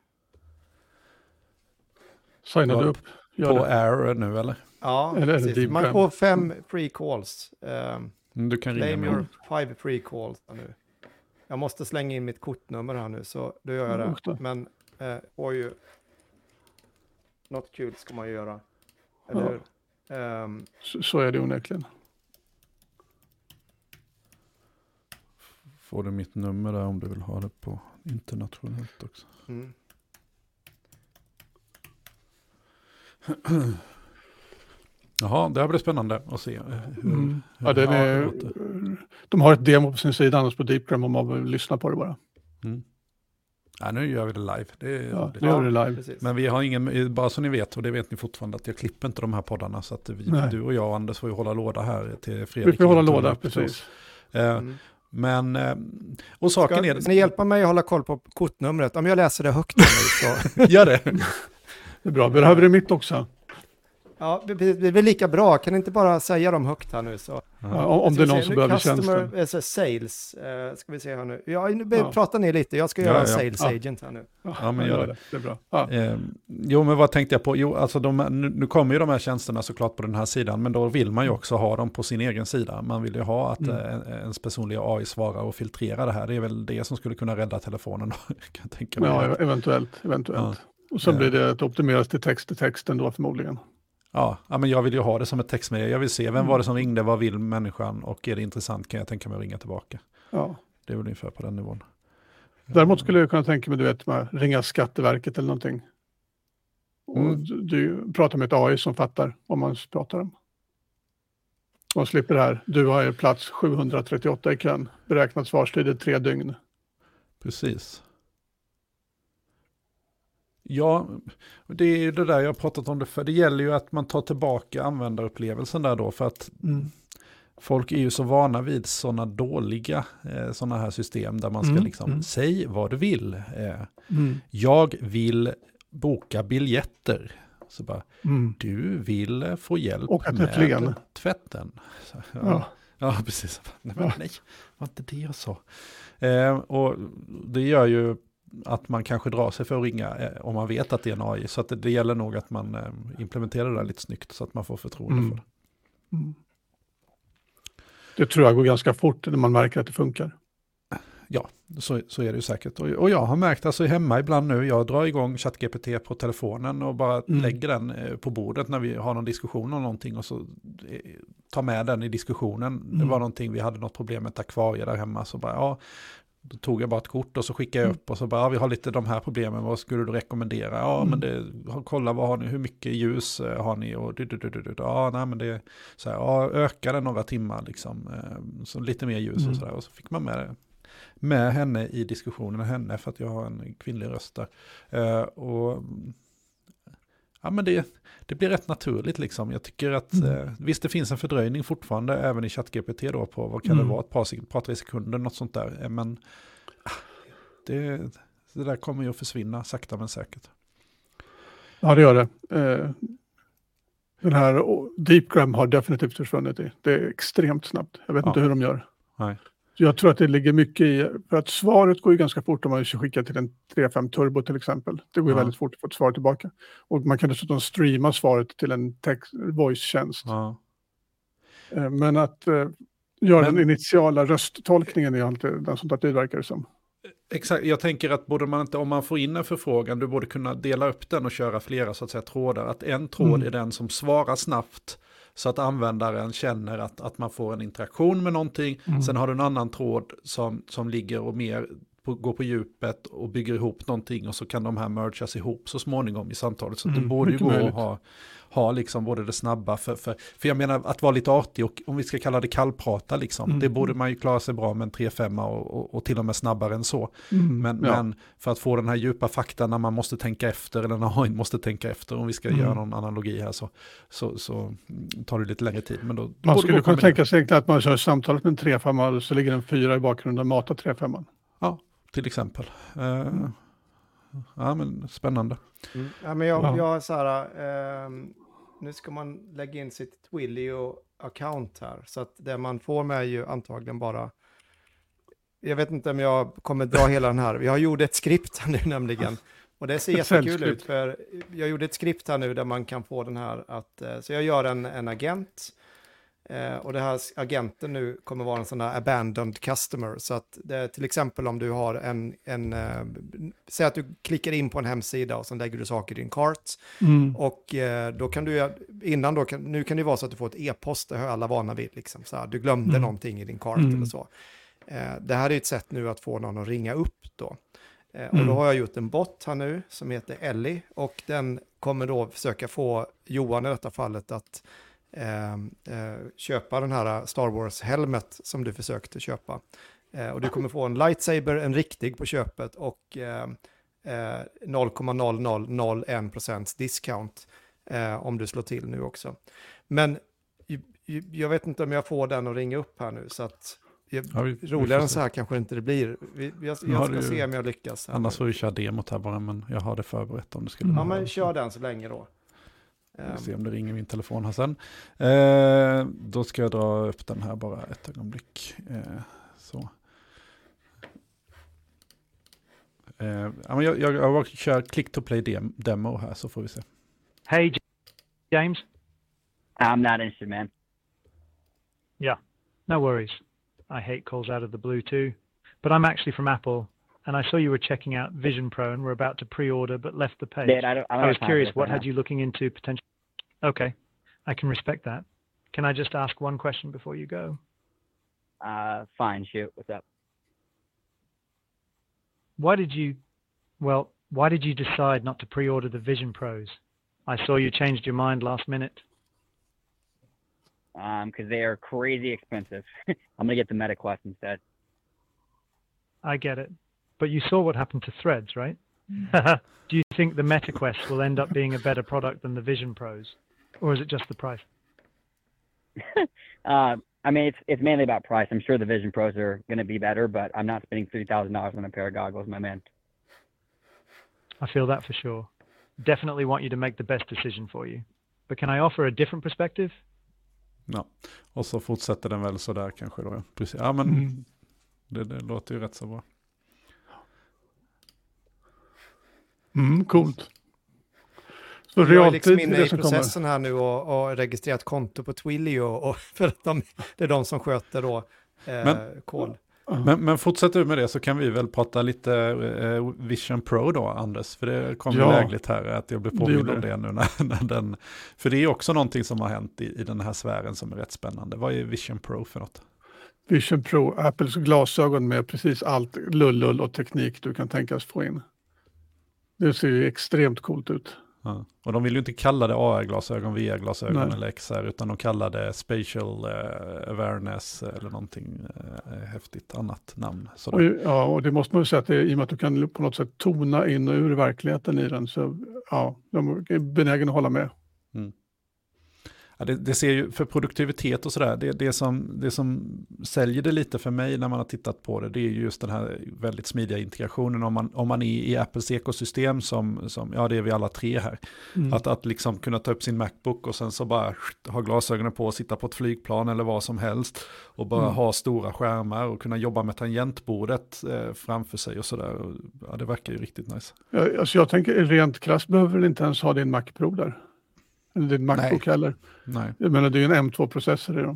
Signar du upp? Gör på det. Air nu eller? Ja, eller man får fem free calls. Eh, du kan ringa claim your five free calls nu. Jag måste slänga in mitt kortnummer här nu, så då gör jag det. Men, eh, oj, något kul ska man ju göra. Eller ja. um, så, så är det onekligen. Får du mitt nummer där om du vill ha det på internationellt också. Mm. Jaha, det här blir spännande att se. Hur, Mm. hur Ja, det den här är, låter. de har ett demo på sin sida annars på Deepgram om man vill lyssna på det bara. Mm. Ja, nu gör vi det live. Det är Ja, roligt. nu gör vi det live. Precis. Men vi har ingen, bara så ni vet, och det vet ni fortfarande, att jag klipper inte de här poddarna. Så att vi, Nej. du och jag och Anders får ju hålla låda här till Fredrik. Vi får hålla inte låda, upp till precis. oss. Eh, Mm. Men, eh, och saken Ska, är... ska ni hjälpa mig att hålla koll på kortnumret? Om jag läser det högt nu så... Gör det. Det är bra. Behöver det mitt också? Ja, det blir det är väl lika bra. Kan ni inte bara säga dem högt här nu så... Ja, om det är någon som behöver tjänsten. Customer alltså sales, uh, ska vi se här nu. Ja, nu Ja. pratar ni lite. Jag ska Ja, göra ja. en sales Ja. agent här nu. Ja, men gör det. Det är bra. Ja. Eh, jo, men vad tänkte jag på? Jo, alltså de, nu, nu kommer ju de här tjänsterna såklart på den här sidan, men då vill man ju också ha dem på sin egen sida. Man vill ju ha att Mm. eh, en, ens personliga A I svarar och filtrerar det här. Det är väl det som skulle kunna rädda telefonen då, kan jag tänka mig. Ja, eventuellt. eventuellt. Och sen Ja. blir det ett optimerat till text till texten då förmodligen. Ja, ja, men jag vill ju ha det som ett textmedie. Jag vill se vem Mm. var det som ringde, vad vill människan, och är det intressant kan jag tänka mig att ringa tillbaka. Ja. Det är väl ungefär på den nivån. Däremot skulle jag kunna tänka mig, du vet, med ringa Skatteverket eller någonting. Och Mm. du, du pratar med ett A I som fattar vad man pratar om. Och slipper det här. Du har er plats sjuhundratrettioåtta i kön. Beräknad svarstid är tre dygn. Precis. Ja, det är ju det där jag har pratat om det för. Det gäller ju att man tar tillbaka användarupplevelsen där då, för att Mm. folk är ju så vana vid sådana dåliga eh, sådana här system där man ska Mm, liksom, mm. säg vad du vill. Eh, Mm. jag vill boka biljetter. Så bara, Mm. du vill eh, få hjälp Åka till med Flen. tvätten. Så, ja. Ja. Ja, precis. Nej, men Ja. nej, var inte det jag sa. Eh, och det gör ju att man kanske drar sig för att ringa eh, om man vet att det är en A I. Så att det, det gäller nog att man eh, implementerar det där lite snyggt så att man får förtroende Mm. för det. Mm. Det tror jag går ganska fort när man märker att det funkar. Ja, så, så är det ju säkert. Och, och jag har märkt alltså hemma ibland nu, jag drar igång ChatGPT på telefonen och bara Mm. lägger den eh, på bordet när vi har någon diskussion om någonting och så eh, tar med den i diskussionen. Det Mm. var någonting, vi hade något problem med ett akvarie där hemma, så bara ja, då tog jag bara ett kort och så skickade jag Mm. upp och så bara, ja, vi har lite de här problemen, vad skulle du rekommendera? Ja, Mm. men det, kolla vad har ni, hur mycket ljus eh, har ni? Och du, du, du, du, du. Ja, nej, men det så här, ja, öka det några timmar liksom, eh, så lite mer ljus Mm. och sådär. Och så fick man med det. Med henne i diskussionen, henne för att jag har en kvinnlig röst där. Eh, och ja, men det, det blir rätt naturligt liksom. Jag tycker att Mm. eh, visst, det finns en fördröjning fortfarande även i ChatGPT då på, vad kan Mm. det vara, ett par, sek- par tre sekunder, något sånt där. Eh, men ah, det, det där kommer ju att försvinna sakta men säkert. Ja, det gör det. Eh, den här oh, Deepgram har definitivt försvunnit i. Det är extremt snabbt. Jag vet Ja. inte hur de gör. Nej. Jag tror att det ligger mycket i, för att svaret går ju ganska fort om man skickar till en tre fem Turbo till exempel. Det går ju Ja. väldigt fort att få ett svar tillbaka. Och man kan dessutom streama svaret till en text, voice-tjänst. Ja. Eh, Men att eh, göra Men- den initiala rösttolkningen är alltid den som tar tid, verkar det som. Exakt, jag tänker att borde man inte, om man får in en förfrågan, du borde kunna dela upp den och köra flera så att säga trådar. Att en tråd Mm. är den som svarar snabbt så att användaren känner att, att man får en interaktion med någonting. Mm. Sen har du en annan tråd som, som ligger och mer på, går på djupet och bygger ihop någonting och så kan de här mergas ihop så småningom i samtalet. Så Mm, det borde ju mycket gå möjligt. att ha, ha liksom både det snabba, för, för, för jag menar att vara lite artig och om vi ska kalla det kallprata liksom, Mm. det borde man ju klara sig bra med en tre fem och, och, och till och med snabbare än så. Mm. Men, ja. men för att få den här djupa fakta när man måste tänka efter, eller när A I måste tänka efter, om vi ska Mm. göra någon analogi här så, så, så tar det lite längre tid. Men då, då Man borde skulle det gå kunna med tänka sig egentligen att man kör samtalet med en tre fem och så ligger en fyra i bakgrunden och matar tre fem. det, till exempel. Uh, ja, men spännande. Mm. Ja, men jag, Ja. jag har så här, ehm, nu ska man lägga in sitt Twilio-account här. Så att det man får med är ju antagligen bara, jag vet inte om jag kommer dra hela den här. Jag gjorde ett skript här nu nämligen. Och det ser Ett jättekul säljskript. ut, för jag gjorde ett skript här nu där man kan få den här att, eh, så jag gör en, en agent. Eh, och det här agenten nu kommer vara en sån här abandoned customer. Så att det är till exempel om du har en, en eh, säg att du klickar in på en hemsida och sen lägger du saker i din cart. Mm. Och eh, då kan du, innan då, kan, nu kan det vara så att du får ett e-post, det har alla vana vid, liksom, så här, du glömde Mm. någonting i din cart Mm. eller så. Eh, det här är ett sätt nu att få någon att ringa upp då. Eh, och då Mm. har jag gjort en bot här nu som heter Ellie och den kommer då försöka få Johan i detta fallet att eh, eh, köpa den här Star Wars-helmet som du försökte köpa. Eh, och du kommer få en lightsaber, en riktig på köpet och eh, eh, noll komma noll noll noll ett procent discount eh, om du slår till nu också. Men ju- ju- jag vet inte om jag får den att ringa upp här nu så att jag, Ja, vi- vi får roligare än se. så här kanske inte det blir. Vi, jag Nu har jag ska du- se om jag lyckas. Här Annars nu. får vi köra demot här bara, men jag har det förberett om det skulle Ja, behövas. men kör den så länge då. Vi Ehm, får se om det ringer min telefon här sen. Eh, då ska jag dra upp den här bara ett ögonblick. Eh, så. Eh, ja, men jag, jag, jag kör click to play dem, demo här så får vi se. Hey, J- James. I'm not interested, man. No worries. I hate calls out of the blue too. But I'm actually from Apple, and I saw you were checking out Vision Pro and were about to pre-order but left the page. Dude, I don't. I, don't I was have time for curious, this what right had you looking into potential? Okay, I can respect that. Can I just ask one question before you go? now. Uh, fine, shoot. What's up? Why did you, well, why did you decide not to pre-order the Vision Pros? I saw you changed your mind last minute. Um, because they are crazy expensive. I'm gonna get the MetaQuest instead. I get it. But you saw what happened to Threads, right? Do you think the MetaQuest will end up being a better product than the Vision Pros? Or is it just the price? uh, I mean, it's it's mainly about price. I'm sure the Vision Pros are gonna be better, but I'm not spending three thousand dollars on a pair of goggles, my man. I feel that for sure. Definitely want you to make the best decision for you. But can I offer a different perspective? Ja. Och så fortsätter den väl så där kanske då. Ja, precis. Ja men Mm. det, det låter ju rätt så bra. Mm, coolt. Så Jag är realtid liksom är inne det i som kommer. processen här nu och, och registrerat konto på Twilio och för att de, det är de som sköter då eh, Men- kol. Men, men fortsätter du med det så kan vi väl prata lite eh, Vision Pro då, Anders. För det kom ju Ja. lägligt här att jag blev Det påmind gjorde om det nu. När, när den, för det är också någonting som har hänt i, i den här sfären som är rätt spännande. Vad är Vision Pro för något? Vision Pro, Apples glasögon med precis allt lullull och teknik du kan tänkas få in. Det ser ju extremt coolt ut. Ja. Och de vill ju inte kalla det A R-glasögon, V R-glasögon Nej. eller X R, utan de kallar det Spatial eh, Awareness eller någonting eh, häftigt annat namn. Och, Sådär. ja, och det måste man ju säga att det är, i och med att du kan på något sätt tona in och ur verkligheten i den, så ja, de är benägen att hålla med. Ja, det, det ser ju för produktivitet och sådär, det, det, som, det som säljer det lite för mig när man har tittat på det, det är ju just den här väldigt smidiga integrationen om man, om man är i Apples ekosystem som, som, ja det är vi alla tre här, Mm. att, att liksom kunna ta upp sin MacBook och sen så bara ha glasögonen på och sitta på ett flygplan eller vad som helst och bara Mm. ha stora skärmar och kunna jobba med tangentbordet eh, framför sig och sådär. Och, ja, det verkar ju riktigt nice. Ja, alltså jag tänker rent krasst behöver väl inte ens ha din Mac Pro där. Eller din Macbook heller. Nej. Jag menar det är ju en M två-processor i dem.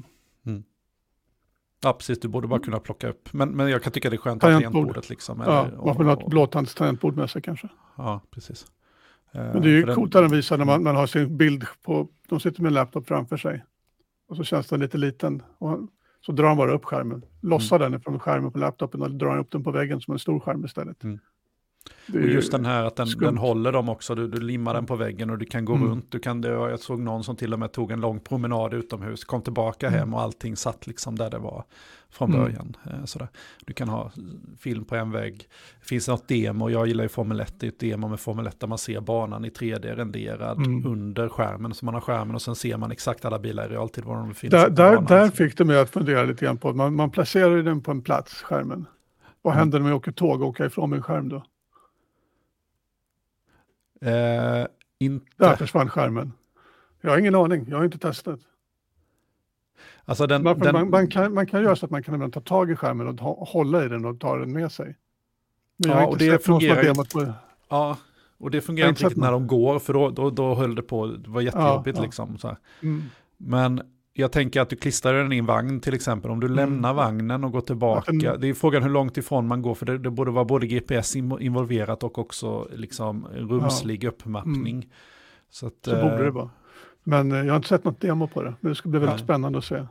Ja, precis, du borde bara kunna plocka upp. Men, men jag kan tycka det är skönt att ha Tangentbord. tangentbordet liksom. Ja, eller- man får ha ett blåtandstangentbord med sig kanske. Ja, precis. Eh, Men det är ju för den- coolt att den visar när man, man har sin bild på, de sitter med en laptop framför sig. Och så känns den lite liten. Och så drar han bara upp skärmen. Lossar den från skärmen på laptopen och drar upp den på väggen som en stor skärm istället. Mm. Det är Och ju just den här att den, skumt. den håller dem också, du, du limmar den på väggen och du kan gå Mm. runt. Du kan, det, jag såg någon som till och med tog en lång promenad utomhus, kom tillbaka Mm. hem och allting satt liksom där det var från Mm. början. Eh, sådär. Du kan ha film på en vägg. Det finns något demo, jag gillar ju Formel ett, det är ett demo med Formel ett där man ser banan i tre D renderad Mm. under skärmen. Så man har skärmen och sen ser man exakt alla bilar i realtid var de befinner sig Där, på där, banan. där fick det mig att fundera lite grann på, man, man placerar ju den på en plats, skärmen. Vad Mm. händer när jag åker tåg och åker ifrån min skärm då? Eh, inte. Där försvann skärmen. Jag har ingen aning, jag har inte testat. Alltså den, Man, den, man, man, kan, man kan göra så att man kan ibland ta tag i skärmen och ta, hålla i den och ta den med sig. Men jag Ja, har och inte det sett någon som har fungerar ju- demot på det. Ja, och det fungerar Jag har inte inte riktigt sett när de går, för då, då, då höll det på, det var jättejobbigt Ja, ja. liksom. Så här. Mm. Men jag tänker att du klistrar den i en vagn till exempel, om du lämnar vagnen och går tillbaka, Att den- det är frågan hur långt ifrån man går, för det, det borde vara både G P S in- involverat och också liksom rumslig uppmappning. Så, att, Så eh, borde det vara. Men eh, jag har inte sett något demo på det. Men det ska bli väldigt Nej. spännande att se.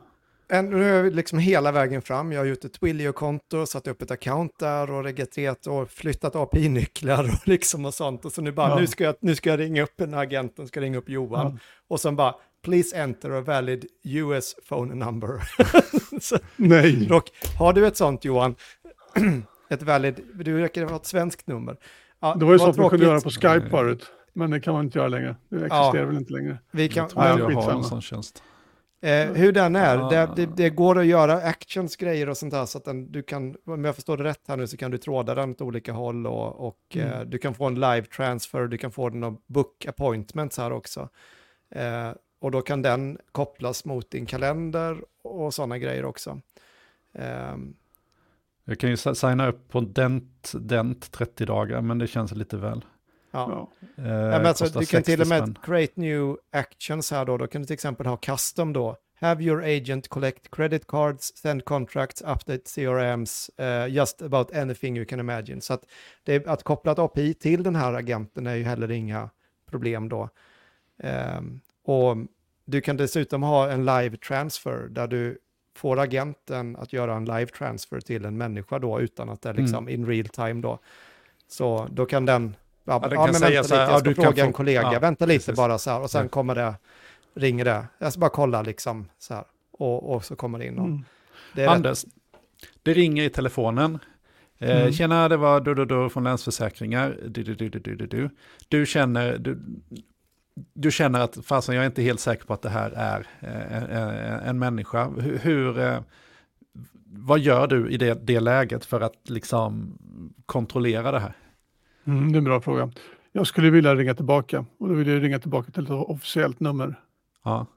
En, nu är jag liksom hela vägen fram. Jag har gjort ett Twilio-konto, satt upp ett account där och registrerat och flyttat A P I-nycklar och liksom och sånt. Och så nu bara, Ja. nu, ska jag, nu ska jag ringa upp den här agenten, ska ringa upp Johan. Ja. Och sen bara, please enter a valid U S phone number. så, Nej. och har du ett sånt Johan, ett valid, du räcker ha ett svenskt nummer. Ja, Det var ju vad sånt man kunde göra tråkigt. på Skype förut. Men det kan man inte göra längre. Det existerar Ja. väl inte längre. Vi kan, Jag tror jag Ja, har skitsamma. en sån tjänst. Eh, hur den är, Ah. det, det, det går att göra actions grejer och sånt där så att den, du kan, om jag förstår det rätt här nu så kan du tråda den åt olika håll och, och Mm. eh, du kan få en live transfer, du kan få den att book appointments här också. Eh, och då kan den kopplas mot din kalender och sådana grejer också. Eh, Jag kan ju s- signa upp på Dent, Dent trettio dagar, men det känns lite väl. ja. Ja. Eh, Ja, men alltså, kostar du kan till och sextio med spänn. create new actions här då. Då kan du till exempel ha custom då. Have your agent collect credit cards, send contracts, update C R Ms, uh, just about anything you can imagine. Så att, det är, att koppla ett A P I till den här agenten är ju heller inga problem då. Ehm, och du kan dessutom ha en live transfer där du får agenten att göra en live transfer till en människa då utan att det är liksom in real time då. Så då kan den Ja, Ja, den ja kan men säga vänta så här, lite, ja, jag ska du kan fråga få- en kollega, ja, vänta lite precis. bara så här, och sen Ja. kommer det, ringer det, jag ska bara kolla liksom så här, och, och så kommer det in någon. Mm. Det är rätt, Anders, det ringer i telefonen. Eh, Mm. Tjena, det var du, du, du från Länsförsäkringar. Du, du, du, du, du, du, du. du känner... Du, du känner att fasen, jag är inte helt säker på att det här är eh, en, en människa. Hur, hur, eh, vad gör du i det, det läget för att liksom kontrollera det här? Mm, det är en bra fråga. Jag skulle vilja ringa tillbaka och då vill jag ringa tillbaka till ett officiellt nummer. Ja.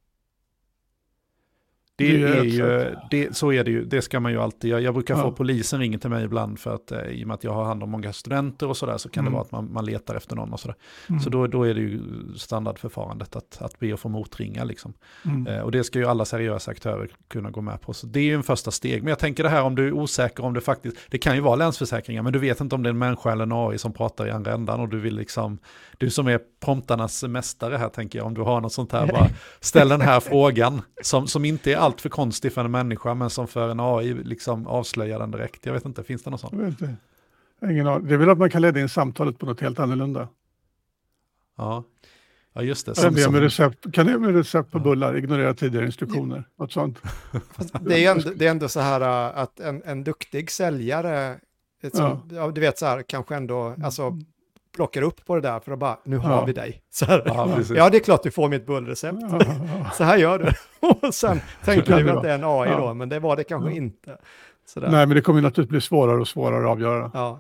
Det Det är är ett ju, det, så är det ju, det ska man ju alltid göra. Jag brukar få Ja. polisen ringer till mig ibland för att eh, i och med att jag har hand om många studenter och sådär så kan Mm. det vara att man, man letar efter någon och sådär. Mm. Så då, då är det ju standardförfarandet att, att be och få motringa liksom. Mm. Eh, och det ska ju alla seriösa aktörer kunna gå med på. Så det är ju en första steg. Men jag tänker det här om du är osäker om det faktiskt, det kan ju vara Länsförsäkringar men du vet inte om det är en människa eller en A I som pratar i andra ändan och du vill liksom, du som är promptarnas mästare här tänker jag, om du har något sånt här, bara ställ den här frågan som, som inte är allt för konstig för en människa men som för en A I liksom avslöjar den direkt. Jag vet inte, finns det något sånt? Jag vet inte. Ingen aning. Det är väl att man kan leda in samtalet på något helt annorlunda. Ja, ja just det. Kan Som, det som, med recept, kan det med recept på Ja. bullar, ignorera tidigare instruktioner, något sånt. det, är ändå, det är ändå så här äh, att en, en duktig säljare, ett som, ja. du vet så här, kanske ändå, alltså plockar upp på det där för att bara, nu har Ja. vi dig. Så här, ja, precis. ja, det är klart du får mitt bullrecept. Ja, ja, Så här gör du. Och sen tänkte kan du det att vara. det är en A I Ja. då, men det var det kanske Ja. inte. Så ja. där. Nej, men det kommer ju naturligtvis bli svårare och svårare att avgöra. Ja.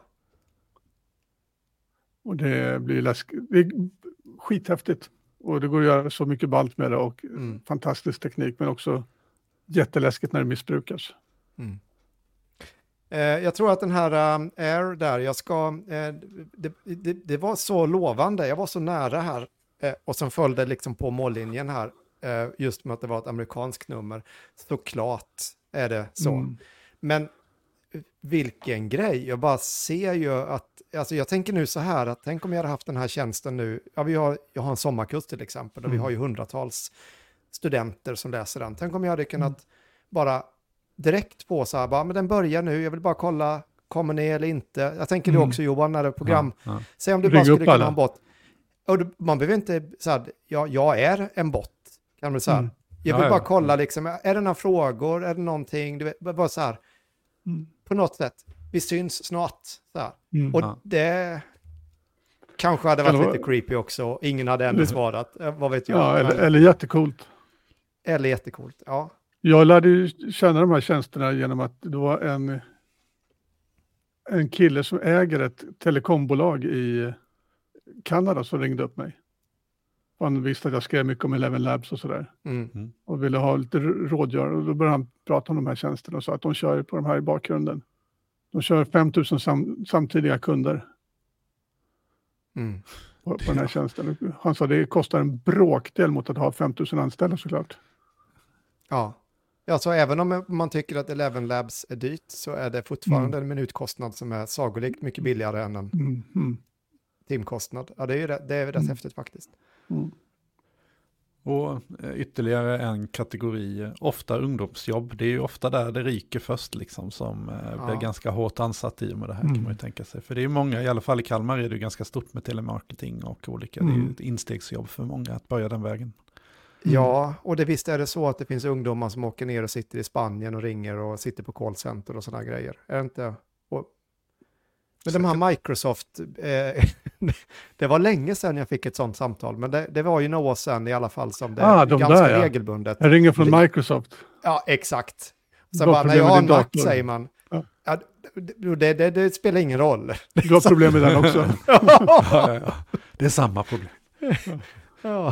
Och det blir läsk... det är skithäftigt. Och det går att göra så mycket ballt med det och Mm. fantastisk teknik, men också jätteläskigt när det missbrukas. Mm. Eh, jag tror att den här um, Air där, jag ska, eh, det, det, det var så lovande, jag var så nära här eh, och sen följde liksom på mållinjen här, eh, just med att det var ett amerikanskt nummer. Såklart är det så. Mm. Men eh, vilken grej, jag bara ser ju att, alltså jag tänker nu så här, att tänk om jag hade haft den här tjänsten nu, ja, vi har, jag har en sommarkurs till exempel och Mm. vi har ju hundratals studenter som läser den. Tänk om jag hade kunnat Mm. bara direkt på så här, bara, men den börjar nu, jag vill bara kolla, kommer ni eller inte? Jag tänker Mm. du också Johan, när det är program, Ja, ja. säg om du Ring bara skulle upp kunna alla. ha en bot. Och du, man behöver inte, så här, ja, jag är en bot, kan man säga. Mm. Jag vill Ja, bara ja. kolla, liksom, är det några frågor, är det någonting, du vet, bara så här, Mm. på något sätt, vi syns snart. Så här. Mm. Och Ja. det kanske hade Kan varit det lite vara- creepy också, ingen hade ännu Det- svarat, eh, vad vet jag. Ja, eller, Men- eller jättecoolt. eller jättecoolt, ja. Jag lärde ju känna de här tjänsterna genom att det var en, en kille som äger ett telekombolag i Kanada som ringde upp mig. Han visste att jag skrev mycket om Eleven Labs och sådär. Mm. Och ville ha lite rådgör. Och då började han prata om de här tjänsterna och sa att de kör på de här i bakgrunden. De kör fem tusen sam, samtidiga kunder Mm. på, på den här tjänsten. Han sa att det kostar en bråkdel mot att ha fem tusen anställda såklart. Ja. Ja, så även om man tycker att Eleven Labs är dyrt så är det fortfarande en minutkostnad som är sagolikt mycket billigare än en Mm, mm, timkostnad. Ja, det är ju rätt, det är rätt Mm. häftigt faktiskt. mm. Och ytterligare en kategori, ofta ungdomsjobb. Det är ju ofta där det ryker först liksom, som ja. blir ganska hårt ansatt i med det här mm. kan man ju tänka sig. För det är ju många, i alla fall i Kalmar är det ju ganska stort med telemarketing och olika. Mm. Det är ju ett instegsjobb för många att börja den vägen. Mm. Ja, och det visst är det så att det finns ungdomar som åker ner och sitter i Spanien och ringer och sitter på callcenter och sådana grejer. Är det inte? Och, men de här Microsoft, eh, det var länge sedan jag fick ett sånt samtal, men det, det var ju några år sedan i alla fall som det ah, de ganska där, ja. regelbundet. Jag ringer från Microsoft. Ja, exakt. Så bara, när jag har en Mac säger man, ja. Ja, det, det, det, det spelar ingen roll. Du har problem med den också. ja, ja, ja. Det är samma problem. ja.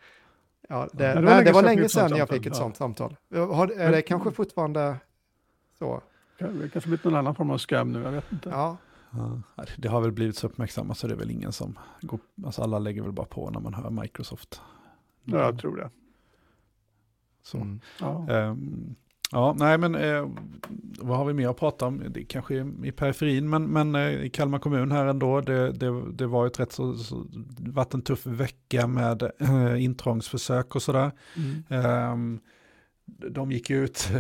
Ja, det, ja, det var nej, länge, det var länge sedan sedan jag fick ett ja. sånt samtal. Har, är det kanske fortfarande så? Det kanske blivit någon annan form av scam nu, jag vet inte. Ja. Ja, det har väl blivit så uppmärksammat så det är väl ingen som går, alltså alla lägger väl bara på när man hör Microsoft. Ja, jag tror det. Så. Mm. Ja. Um, ja, nej men eh, vad har vi mer att prata om? Det kanske är i periferin, men, men eh, i Kalmar kommun här ändå, det, det, det var ju ett rätt så, så varit en tuff vecka med eh, intrångsförsök och sådär. Mm. Um, de gick ut,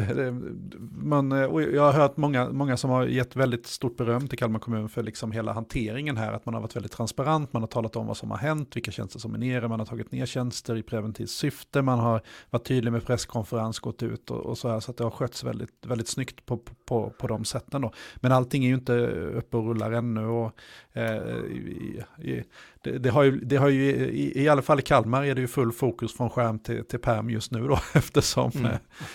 man, och jag har hört många, många som har gett väldigt stort beröm till Kalmar kommun för liksom hela hanteringen här, att man har varit väldigt transparent, man har talat om vad som har hänt, vilka tjänster som är nere, man har tagit ner tjänster i preventivt syfte, man har varit tydlig med presskonferens, gått ut och, och så här, så att det har skötts väldigt, väldigt snyggt på, på, på de sätten då. Men allting är ju inte uppe och rullar ännu och eh, i, i, det, det har ju, det har ju i, i alla fall i Kalmar är det ju full fokus från skärm till, till perm just nu då, eftersom mm.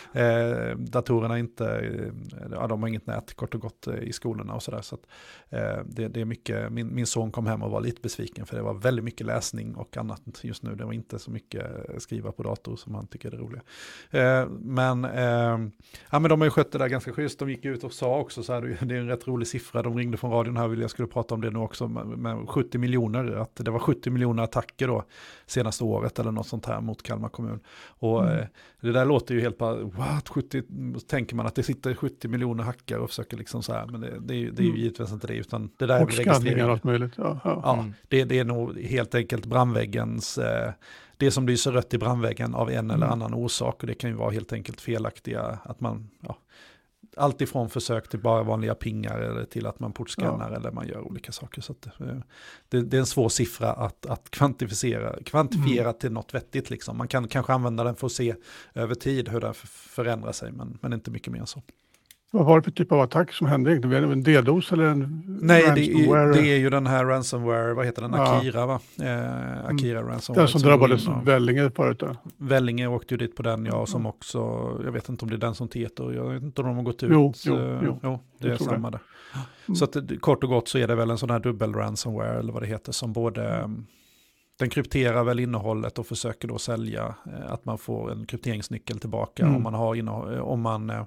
Eh, datorerna inte, ja, de har inget nät kort och gott eh, i skolorna och sådär. Så att, eh, det, det är mycket, min, min son kom hem och var lite besviken för det var väldigt mycket läsning och annat just nu. Det var inte så mycket skriva på dator som han tycker är det roliga. Eh, men, eh, ja, men de har ju skött det där ganska schysst. De gick ut och sa också så här, det är en rätt rolig siffra. De ringde från radion här och jag skulle prata om det nu också med, med sjuttio miljoner. Att det var sjuttio miljoner attacker då senaste året eller något sånt här mot Kalmar kommun. Och mm. eh, det där låter ju helt bara, what, sjuttio, tänker man att det sitter sjuttio miljoner hackare och försöker liksom så här, men det, det, är, det är ju givetvis inte det, utan det där och är registrering. Allt möjligt. Ja, ja. ja det, det är nog helt enkelt brandväggens, eh, det som lyser rött i brandväggen av en eller annan orsak, och det kan ju vara helt enkelt felaktiga, att man, ja, allt ifrån försök till bara vanliga pingar eller till att man portskannar ja. eller man gör olika saker. Så att, det, det är en svår siffra att, att kvantifiera, kvantifiera mm. till något vettigt. Liksom. Man kan kanske använda den för att se över tid hur det förändrar sig, men, men inte mycket mer än så. Vad var det för typ av attack som hände egentligen? En DDoS eller en Nej, ransomware? Det är, det är ju den här ransomware, vad heter den? Ja. Akira va? Eh, Akira mm. ransomware. Den som drabbades av Vellinge förut då? Vellinge åkte ju dit på den, ja, som också, jag vet inte om det är den som Tieto, jag vet inte om de har gått ut. Jo, jo, jo. jo det är samma det. där. Mm. Så att, kort och gott så är det väl en sån här dubbel ransomware eller vad det heter, som både... Mm. Den krypterar väl innehållet och försöker då sälja eh, att man får en krypteringsnyckel tillbaka mm. om man har innehåll, om man eh,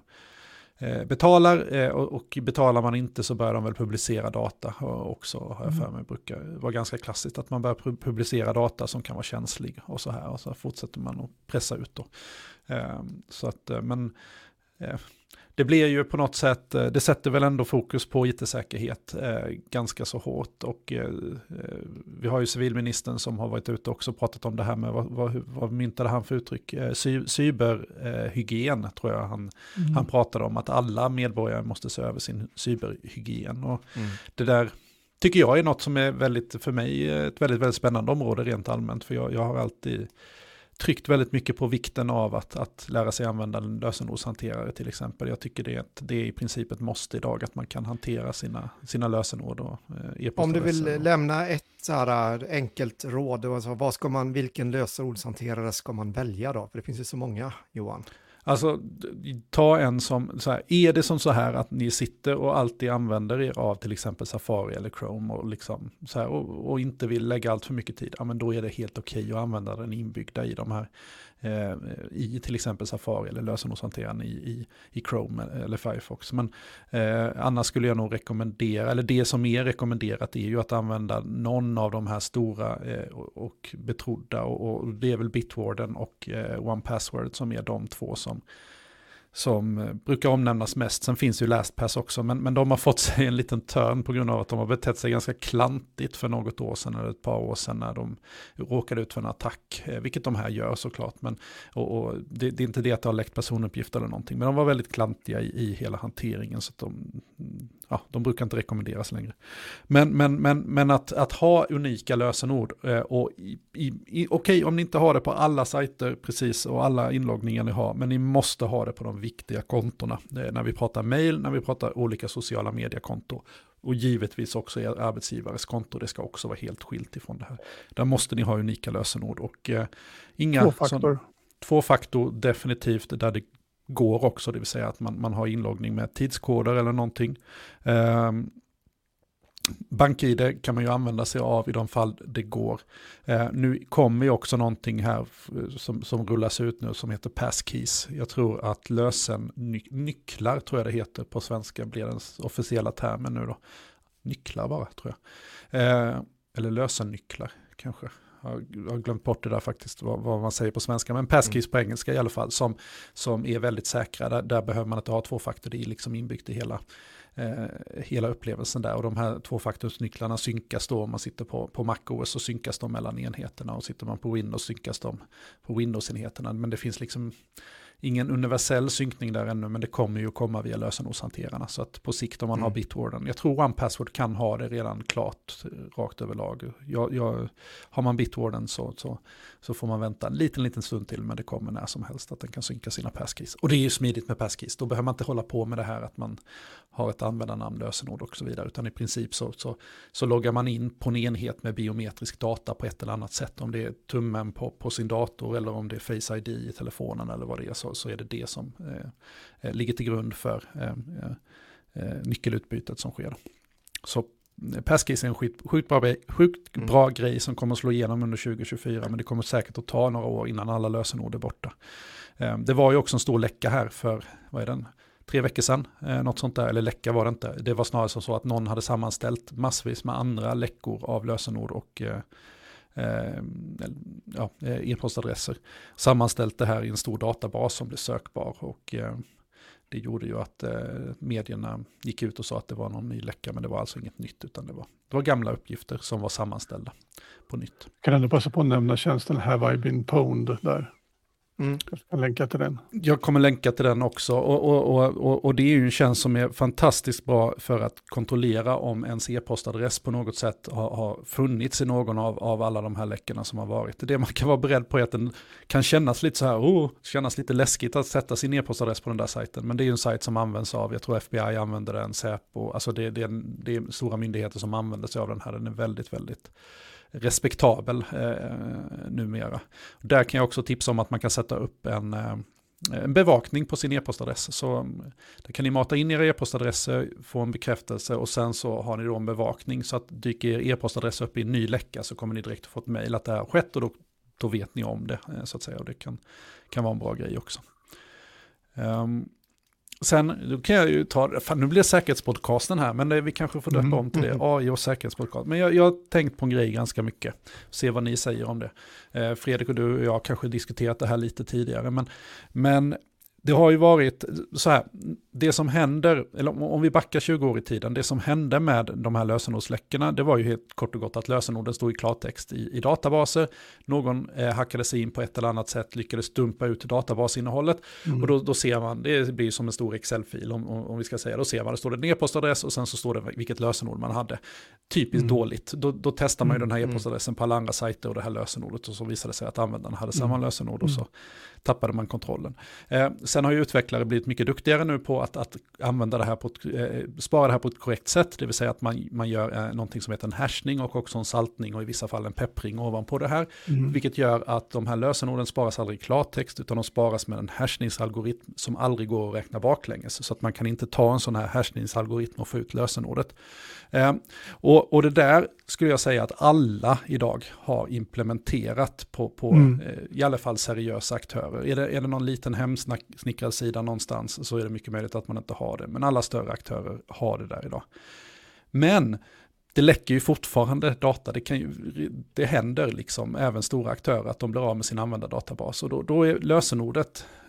betalar eh, och, och betalar man inte så börjar de väl publicera data och också, har jag för mig, brukar vara ganska klassiskt att man börjar publicera data som kan vara känslig och så här, och så fortsätter man att pressa ut då. Eh, så att, men eh, det blir ju på något sätt, det sätter väl ändå fokus på I T-säkerhet eh, ganska så hårt, och eh, vi har ju civilministern som har varit ute också och pratat om det här med, vad, vad, vad myntade han för uttryck? Eh, cy, cyberhygien eh, tror jag han, mm. han pratade om, att alla medborgare måste se över sin cyberhygien, och mm. det där tycker jag är något som är väldigt, för mig, ett väldigt, väldigt spännande område rent allmänt, för jag, jag har alltid tryckt väldigt mycket på vikten av att, att lära sig använda en lösenordshanterare till exempel. Jag tycker det är, ett, det är i princip ett måste idag att man kan hantera sina, sina lösenord. Och, eh, Om du vill och... lämna ett så här enkelt råd, alltså, vad ska man, vilken lösenordshanterare ska man välja då? För det finns ju så många, Johan. Alltså, ta en som, så här, är det som så här att ni sitter och alltid använder er av till exempel Safari eller Chrome och, liksom, så här, och, och inte vill lägga allt för mycket tid, ja, men då är det helt okej att använda den inbyggda i de här, eh, i till exempel Safari eller lösenordshanteraren i, i, i Chrome eller Firefox. Men eh, annars skulle jag nog rekommendera, eller det som är rekommenderat är ju att använda någon av de här stora eh, och, och betrodda, och, och det är väl Bitwarden och eh, one password som är de två som som brukar omnämnas mest. Sen finns ju LastPass också, men, men de har fått sig en liten törn på grund av att de har betett sig ganska klantigt för något år sedan eller ett par år sedan när de råkade ut för en attack, vilket de här gör såklart. Men, och, och det, det är inte det att det har läckt personuppgifter eller någonting, men de var väldigt klantiga i, i hela hanteringen, så att de, ja, de brukar inte rekommenderas längre. Men, men, men, men att, att ha unika lösenord, och i, i, i, okej, om ni inte har det på alla sajter precis och alla inloggningar ni har, men ni måste ha det på de viktiga kontona. När vi pratar mail, när vi pratar olika sociala mediekontor och givetvis också er arbetsgivares konto, det ska också vara helt skilt ifrån det här. Där måste ni ha unika lösenord och eh, inga Tvåfaktor. Tvåfaktor definitivt där det går också, det vill säga att man, man har inloggning med tidskoder eller någonting. Um, BankID kan man ju använda sig av i de fall det går. Eh, nu kommer ju också någonting här som, som rullas ut nu som heter passkeys. Jag tror att lösen ny, nycklar tror jag det heter på svenska blir den officiella termen nu då. Nycklar bara tror jag. Eh, eller lösennycklar kanske. Jag har glömt bort det där faktiskt vad, vad man säger på svenska, men passkeys mm. på engelska i alla fall som, som är väldigt säkra. Där, där behöver man inte ha tvåfaktor, det är liksom inbyggt i hela Eh, hela upplevelsen där, och de här tvåfaktorsnycklarna synkas då om man sitter på, på MacOS, så synkas de mellan enheterna, och sitter man på Windows synkas de på Windows-enheterna, men det finns liksom ingen universell synkning där ännu, men det kommer ju komma via lösenordshanterarna, så att på sikt om man mm. har Bitwarden, jag tror OnePassword kan ha det redan klart rakt överlag. Jag, jag, har man Bitwarden så, så, så får man vänta en liten, liten stund till, men det kommer när som helst att den kan synka sina passkeys. Och det är ju smidigt med passkeys, då behöver man inte hålla på med det här att man har ett användarnamn, lösenord och så vidare, utan i princip så, så, så loggar man in på en enhet med biometrisk data på ett eller annat sätt, om det är tummen på, på sin dator eller om det är Face I D i telefonen eller vad det är, så, så är det det som eh, ligger till grund för eh, eh, nyckelutbytet som sker. Så passkeys är en skit, sjukt bra, sjukt bra mm. grej som kommer att slå igenom under tjugo tjugofyra, men det kommer säkert att ta några år innan alla lösenord är borta. Eh, det var ju också en stor läcka här för, vad är den? Tre veckor sedan, eh, något sånt där, eller läcka var det inte. Det var snarare så att någon hade sammanställt massvis med andra läckor av lösenord och eh, eh, ja, e-postadresser. Sammanställt det här i en stor databas som blev sökbar, och eh, det gjorde ju att eh, medierna gick ut och sa att det var någon ny läcka, men det var alltså inget nytt, utan det var, det var gamla uppgifter som var sammanställda på nytt. Kan ändå passa på att nämna tjänsten Have I Been Pwned där. Mm. Jag kan länka till den. Jag kommer länka till den också, och, och, och, och det är ju en tjänst som är fantastiskt bra för att kontrollera om ens e-postadress på något sätt har, har funnits i någon av, av alla de här läckorna som har varit. Det man kan vara beredd på är att den kan kännas lite så här, oh, kännas lite läskigt att sätta sin e-postadress på den där sajten, men det är ju en sajt som används av, jag tror F B I använder den, Säpo, alltså det, det, är, det är stora myndigheter som använder sig av den här, den är väldigt, väldigt respektabel eh, numera. Där kan jag också tipsa om att man kan sätta upp en, eh, en bevakning på sin e-postadress. Så där kan ni mata in era e-postadresser, få en bekräftelse, och sen så har ni då en bevakning, så att dyker er e-postadress upp i en ny läcka så kommer ni direkt få ett mejl att det här har skett, och då, då vet ni om det eh, så att säga, och det kan, kan vara en bra grej också. Um, Sen då kan jag ju ta, fan, nu blir det säkerhetspodcasten här, men det, vi kanske får döpa om till det, A I och säkerhetspodcast. Men jag, jag har tänkt på en grej ganska mycket, se vad ni säger om det. Eh, Fredrik och du och jag har kanske diskuterat det här lite tidigare, men, men det har ju varit så här, det som händer, eller om vi backar tjugo år i tiden, det som hände med de här lösenordsläckorna, det var ju helt kort och gott att lösenorden stod i klartext i, i databaser. Någon eh, hackade sig in på ett eller annat sätt, lyckades dumpa ut databasinnehållet, mm. och då, då ser man, det blir som en stor Excel-fil om, om vi ska säga, då ser man, det står det en e-postadress och sen så står det vilket lösenord man hade. Typiskt mm. dåligt. Då, då testar man ju den här e-postadressen på alla andra sajter och det här lösenordet, och så visade det sig att användarna hade samma mm. lösenord, och så tappade man kontrollen. Eh, sen har ju utvecklare blivit mycket duktigare nu på att, att använda det här på ett, eh, spara det här på ett korrekt sätt, det vill säga att man, man gör eh, någonting som heter en hashning och också en saltning och i vissa fall en peppring ovanpå det här, mm. vilket gör att de här lösenorden sparas aldrig i klartext, utan de sparas med en hashningsalgoritm som aldrig går att räkna baklänges, så att man kan inte ta en sån här hashningsalgoritm och få ut lösenordet. Eh, och, och det där skulle jag säga att alla idag har implementerat på, på mm. eh, i alla fall seriösa aktörer. Är det, är det någon liten hemsnickrad sida någonstans, så är det mycket möjligt att man inte har det. Men alla större aktörer har det där idag. Men det läcker ju fortfarande data. Det, kan ju, det händer liksom även stora aktörer att de blir av med sin användardatabas. Och då, då är lösenordet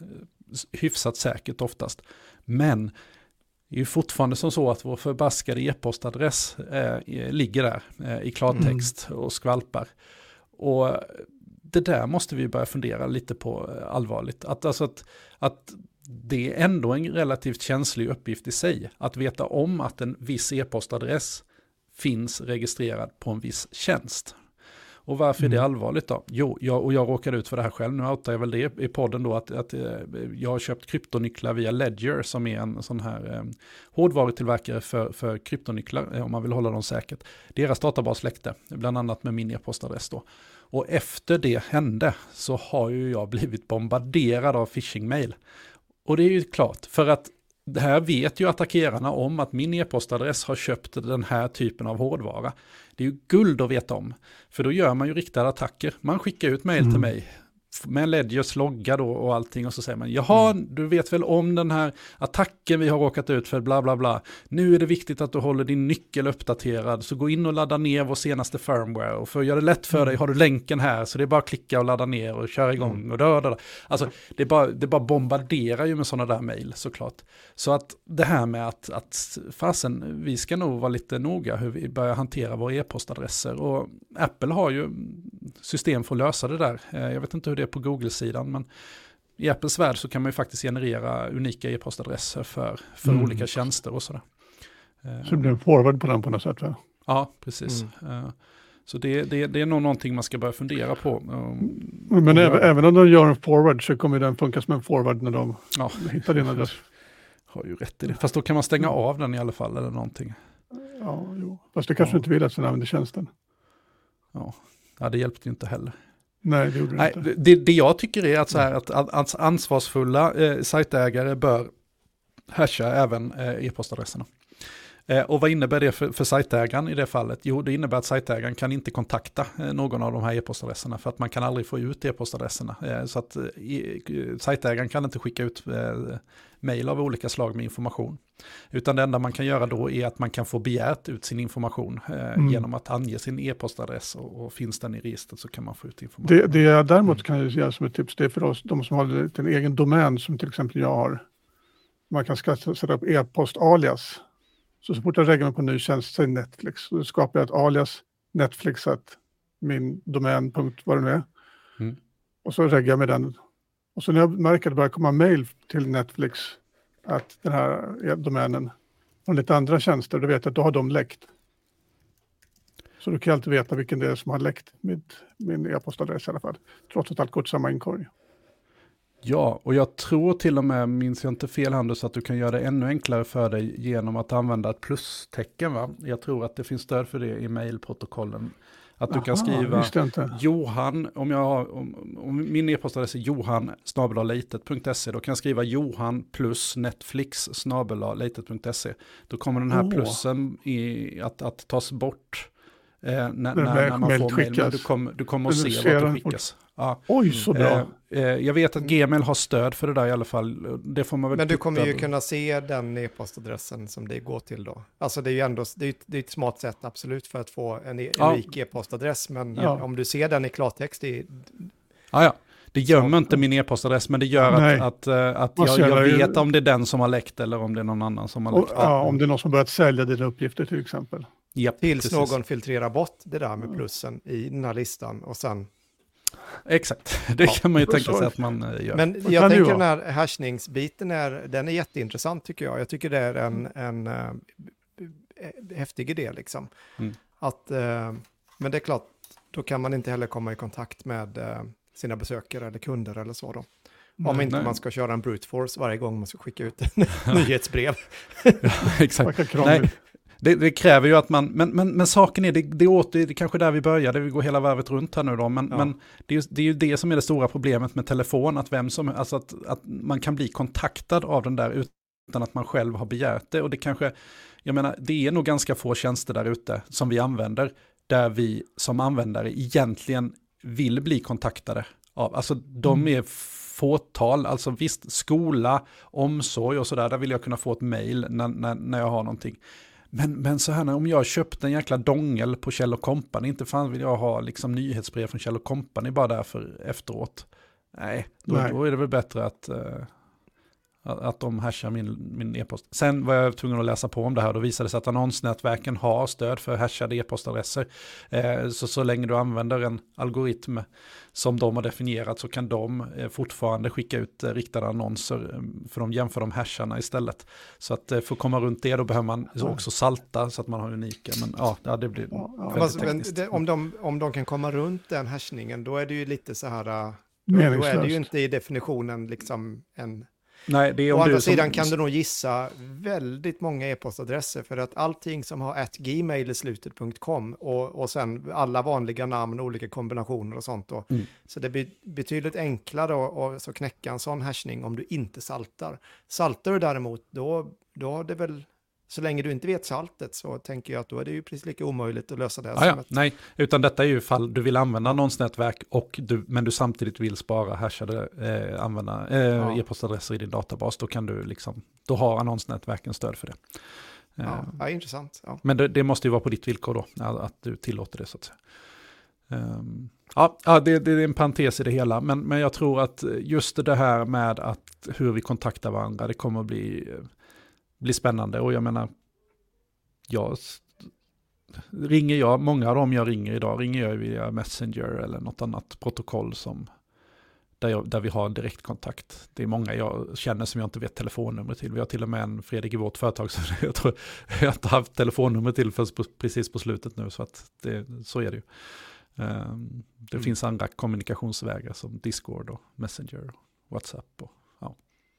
hyfsat säkert oftast. Men det är ju fortfarande som så att vår förbaskade e-postadress eh, ligger där eh, i klartext mm. och skvalpar. Och det där måste vi börja fundera lite på eh, allvarligt. Att, alltså att, att det är ändå en relativt känslig uppgift i sig. Att veta om att en viss e-postadress finns registrerad på en viss tjänst. Och varför mm. är det allvarligt då? Jo, jag, och jag råkade ut för det här själv. Nu outar jag väl det i podden då att, att jag har köpt kryptonycklar via Ledger som är en sån här eh, hårdvarutillverkare för, för kryptonycklar eh, om man vill hålla dem säkert. Deras databas läckte, bland annat med min e-postadress då. Och efter det hände så har ju jag blivit bombarderad av phishing-mail. Och det är ju klart, för att det här vet ju attackerarna om att min e-postadress har köpt den här typen av hårdvara. Det är ju guld att veta om. För då gör man ju riktade attacker. Man skickar ut mejl mm. till mig med Ledgers logga då och allting och så säger man, jaha, mm. du vet väl om den här attacken vi har råkat ut för, bla bla bla. Nu är det viktigt att du håller din nyckel uppdaterad, så gå in och ladda ner vår senaste firmware, och för att göra det lätt för dig har du länken här, så det är bara att klicka och ladda ner och köra igång mm. och dö, dö, dö. Alltså det, är bara, det bara bombarderar ju med sådana där mejl såklart. Så att det här med att, att fasen, vi ska nog vara lite noga hur vi börjar hantera våra e-postadresser, och Apple har ju system för att lösa det där. Jag vet inte hur det är på Google-sidan, men i Apples värld så kan man ju faktiskt generera unika e-postadresser för, för mm. olika tjänster och sådär. Så det blir en forward på den på något sätt, va? Ja, precis. Mm. Så det, det, det är nog någonting man ska börja fundera på. Men även, även om de gör en forward så kommer den funka som en forward när de ja. hittar din adress. Har ju rätt i det. Fast då kan man stänga av den i alla fall eller någonting. Ja, jo. Fast det kanske ja. inte vill att den använder tjänsten. Ja. ja, det hjälpte ju inte heller. Nej, det gjorde det Nej, inte. Det, det jag tycker är att, så här, att, att ansvarsfulla eh, sajtägare bör hasha även eh, e-postadresserna. Eh, och vad innebär det för, för sajtägaren i det fallet? Jo, det innebär att sajtägaren kan inte kontakta eh, någon av de här e-postadresserna, för att man kan aldrig få ut e-postadresserna. Eh, så att eh, sajtägaren kan inte skicka ut eh, mejl av olika slag med information. Utan det enda man kan göra då är att man kan få begärt ut sin information eh, mm. genom att ange sin e-postadress, och, och finns den i registret så kan man få ut information. Det, det jag däremot kan jag säga som ett tips, det är för oss, de som har en egen domän som till exempel jag har. Man kan sätta upp e-post-alias. Så så fort jag reggar mig på en ny tjänst, säg Netflix, så skapar jag ett alias Netflix, att min domän, punkt vad det nu är. Mm. Och så reggar jag med den. Och så när jag märker att det börjar komma mejl till Netflix att den här domänen och lite andra tjänster, då vet jag att då har de läckt. Så då kan jag alltid veta vilken det är som har läckt med min e-postadress i alla fall. Trots att allt går till samma inkorg. Ja, och jag tror till och med, minns jag inte fel Handus, att du kan göra det ännu enklare för dig genom att använda ett plustecken, va? Jag tror att det finns stöd för det i mejlprotokollen. Att du Aha, kan skriva Johan, om, jag har, om, om min e-postadress är johan snabel-a leitet punkt se, då kan jag skriva Johan plus Netflix snabel-a leitet punkt se. Då kommer den här oh. plussen i, att, att tas bort eh, när, när, när man får mejl. Men du kommer, du kommer att se, se vad det skickas. Ja. Oj, så bra. Eh, eh, jag vet att Gmail har stöd för det där i alla fall. Det får man väl. Men du kommer ju kunna se den e-postadressen som det går till då. Alltså det är ju ändå det är, det är ett smart sätt absolut för att få en e- ja. unik e-postadress. Men ja. om du ser den i klartext i... Ja, ja. Det gömmer inte min e-postadress, men det gör att, att, att, att jag, jag vet ju om det är den som har läckt eller om det är någon annan som har läckt. Och, ja, om det är någon som börjat sälja dina uppgifter till exempel. Ja, Tills precis. någon filtrerar bort det där med plussen i den här listan och sen... Exakt, det ja, kan man ju tänka sig att man gör. Men jag tänker den här hashningsbiten är, den är jätteintressant tycker jag. Jag tycker det är en, en äh, häftig idé liksom. Mm. Att, äh, men det är klart, då kan man inte heller komma i kontakt med äh, sina besökare eller kunder eller så då. Om nej, inte nej. man ska köra en brute force varje gång man ska skicka ut en nyhetsbrev. Ja, exakt. Nej. Det, det kräver ju att man, men, men, men saken är, det, det, åter, det är kanske där vi börjar, det vi går hela varvet runt här nu då, men, ja. men det, är, det är ju det som är det stora problemet med telefon, att, vem som, alltså att, att man kan bli kontaktad av den där utan att man själv har begärt det, och det kanske, jag menar, det är nog ganska få tjänster där ute som vi använder, där vi som användare egentligen vill bli kontaktade av, alltså de mm. är fåtal, alltså visst, skola, omsorg och sådär, där vill jag kunna få ett mejl när, när, när jag har någonting. Men, men så här, om jag köpt en jäkla dongel på Kjell och Company, inte fan vill jag ha liksom nyhetsbrev från Kjell och Company bara därför efteråt. Nej, då, Nej. då är det väl bättre att... Uh... Att, att de hashar min, min e-post. Sen var jag tvungen att läsa på om det här. Då visade det sig att annonsnätverken har stöd för hashade e-postadresser. Eh, så så länge du använder en algoritm som de har definierat så kan de eh, fortfarande skicka ut eh, riktade annonser. Eh, för de jämför de hasharna istället. Så att eh, för att komma runt det då behöver man ja. också salta så att man har unika. Men ja, det blir ja, väldigt alltså, tekniskt. Det, om, de, om de kan komma runt den hashningen då är det ju lite så här... Då, då är det ju inte i definitionen liksom en... Nej, det är om Å andra du som... sidan kan du nog gissa väldigt många e-postadresser för att allting som har at gmail i slutet punkt com och, och sen alla vanliga namn och olika kombinationer och sånt då. Mm. Så det blir betydligt enklare att så knäcka en sån hashning om du inte saltar. Saltar du däremot, då, då har det väl... Så länge du inte vet saltet så tänker jag att då är det ju precis lika omöjligt att lösa det. Ah, ja, ett... Nej, utan detta är ju fall du vill använda annonsnätverk och du, men du samtidigt vill spara hashade eh, använda, eh, ja. e-postadresser i din databas. Då kan du liksom, då har annonsnätverken stöd för det. Ja, eh, ja intressant. Ja. Men det, det måste ju vara på ditt villkor då, att du tillåter det så att säga. Um, ja, ja det, det är en parentes i det hela, men, men jag tror att just det här med att hur vi kontaktar varandra, det kommer att bli... blir spännande och jag menar jag ringer jag, många av dem jag ringer idag ringer jag via Messenger eller något annat protokoll som där, jag, där vi har en direktkontakt. Det är många jag känner som jag inte vet telefonnummer till. Vi har till och med en Fredrik i vårt företag som jag tror jag inte haft telefonnummer till för precis på slutet nu så att det, så är det ju. Um, det mm. finns andra kommunikationsvägar som Discord och Messenger och WhatsApp och ja.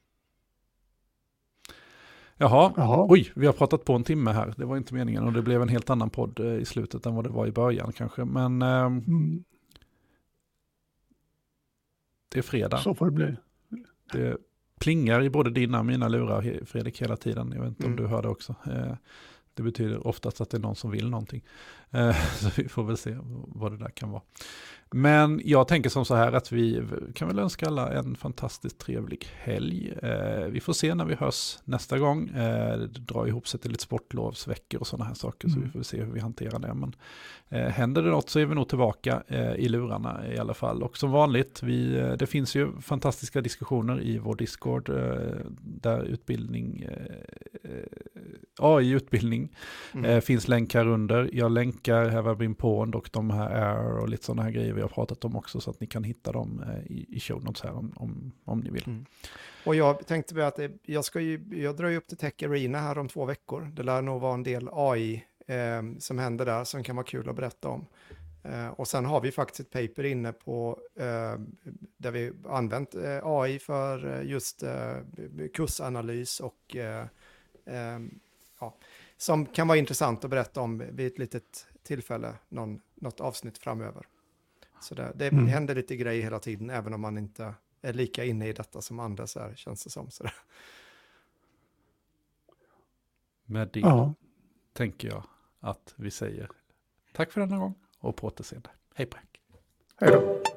Jaha. Jaha, oj, vi har pratat på en timme här. Det var inte meningen och det blev en helt annan podd i slutet än vad det var i början kanske. Men eh, mm. det är fredag. Så får det bli. Det plingar i både dina och mina lurar, Fredrik, hela tiden. Jag vet inte mm. om du hör det också. Eh, det betyder oftast att det är någon som vill någonting. Eh, så vi får väl se vad det där kan vara. Men jag tänker som så här att vi kan väl önska alla en fantastiskt trevlig helg. Eh, vi får se när vi hörs nästa gång. Eh, det drar ihop sig till lite sportlovsveckor och sådana här saker. Mm. Så vi får se hur vi hanterar det. Men eh, händer det något så är vi nog tillbaka eh, i lurarna i alla fall. Och som vanligt, vi, eh, det finns ju fantastiska diskussioner i vår Discord. Eh, där utbildning, eh, A I-utbildning mm. eh, finns länkar under. Jag länkar Have I Been Pawned och de här Air och lite sådana här grejer vi har pratat om också så att ni kan hitta dem eh, i, i show notes här om, om, om ni vill. Mm. Och jag tänkte bara att det, jag, ska ju, jag drar ju upp till Tech Arena här om två veckor. Det lär nog vara en del A I eh, som händer där som kan vara kul att berätta om. Eh, och sen har vi faktiskt ett paper inne på eh, där vi använt eh, A I för just eh, kursanalys och eh, eh, ja, som kan vara intressant att berätta om vid ett litet tillfälle, någon, något avsnitt framöver. Så det, det mm. händer lite grejer hela tiden, även om man inte är lika inne i detta som andra, så här, känns det som. Så det. Med det ja. tänker jag att vi säger tack för denna gång och på återseende. Hej på er. Hej då.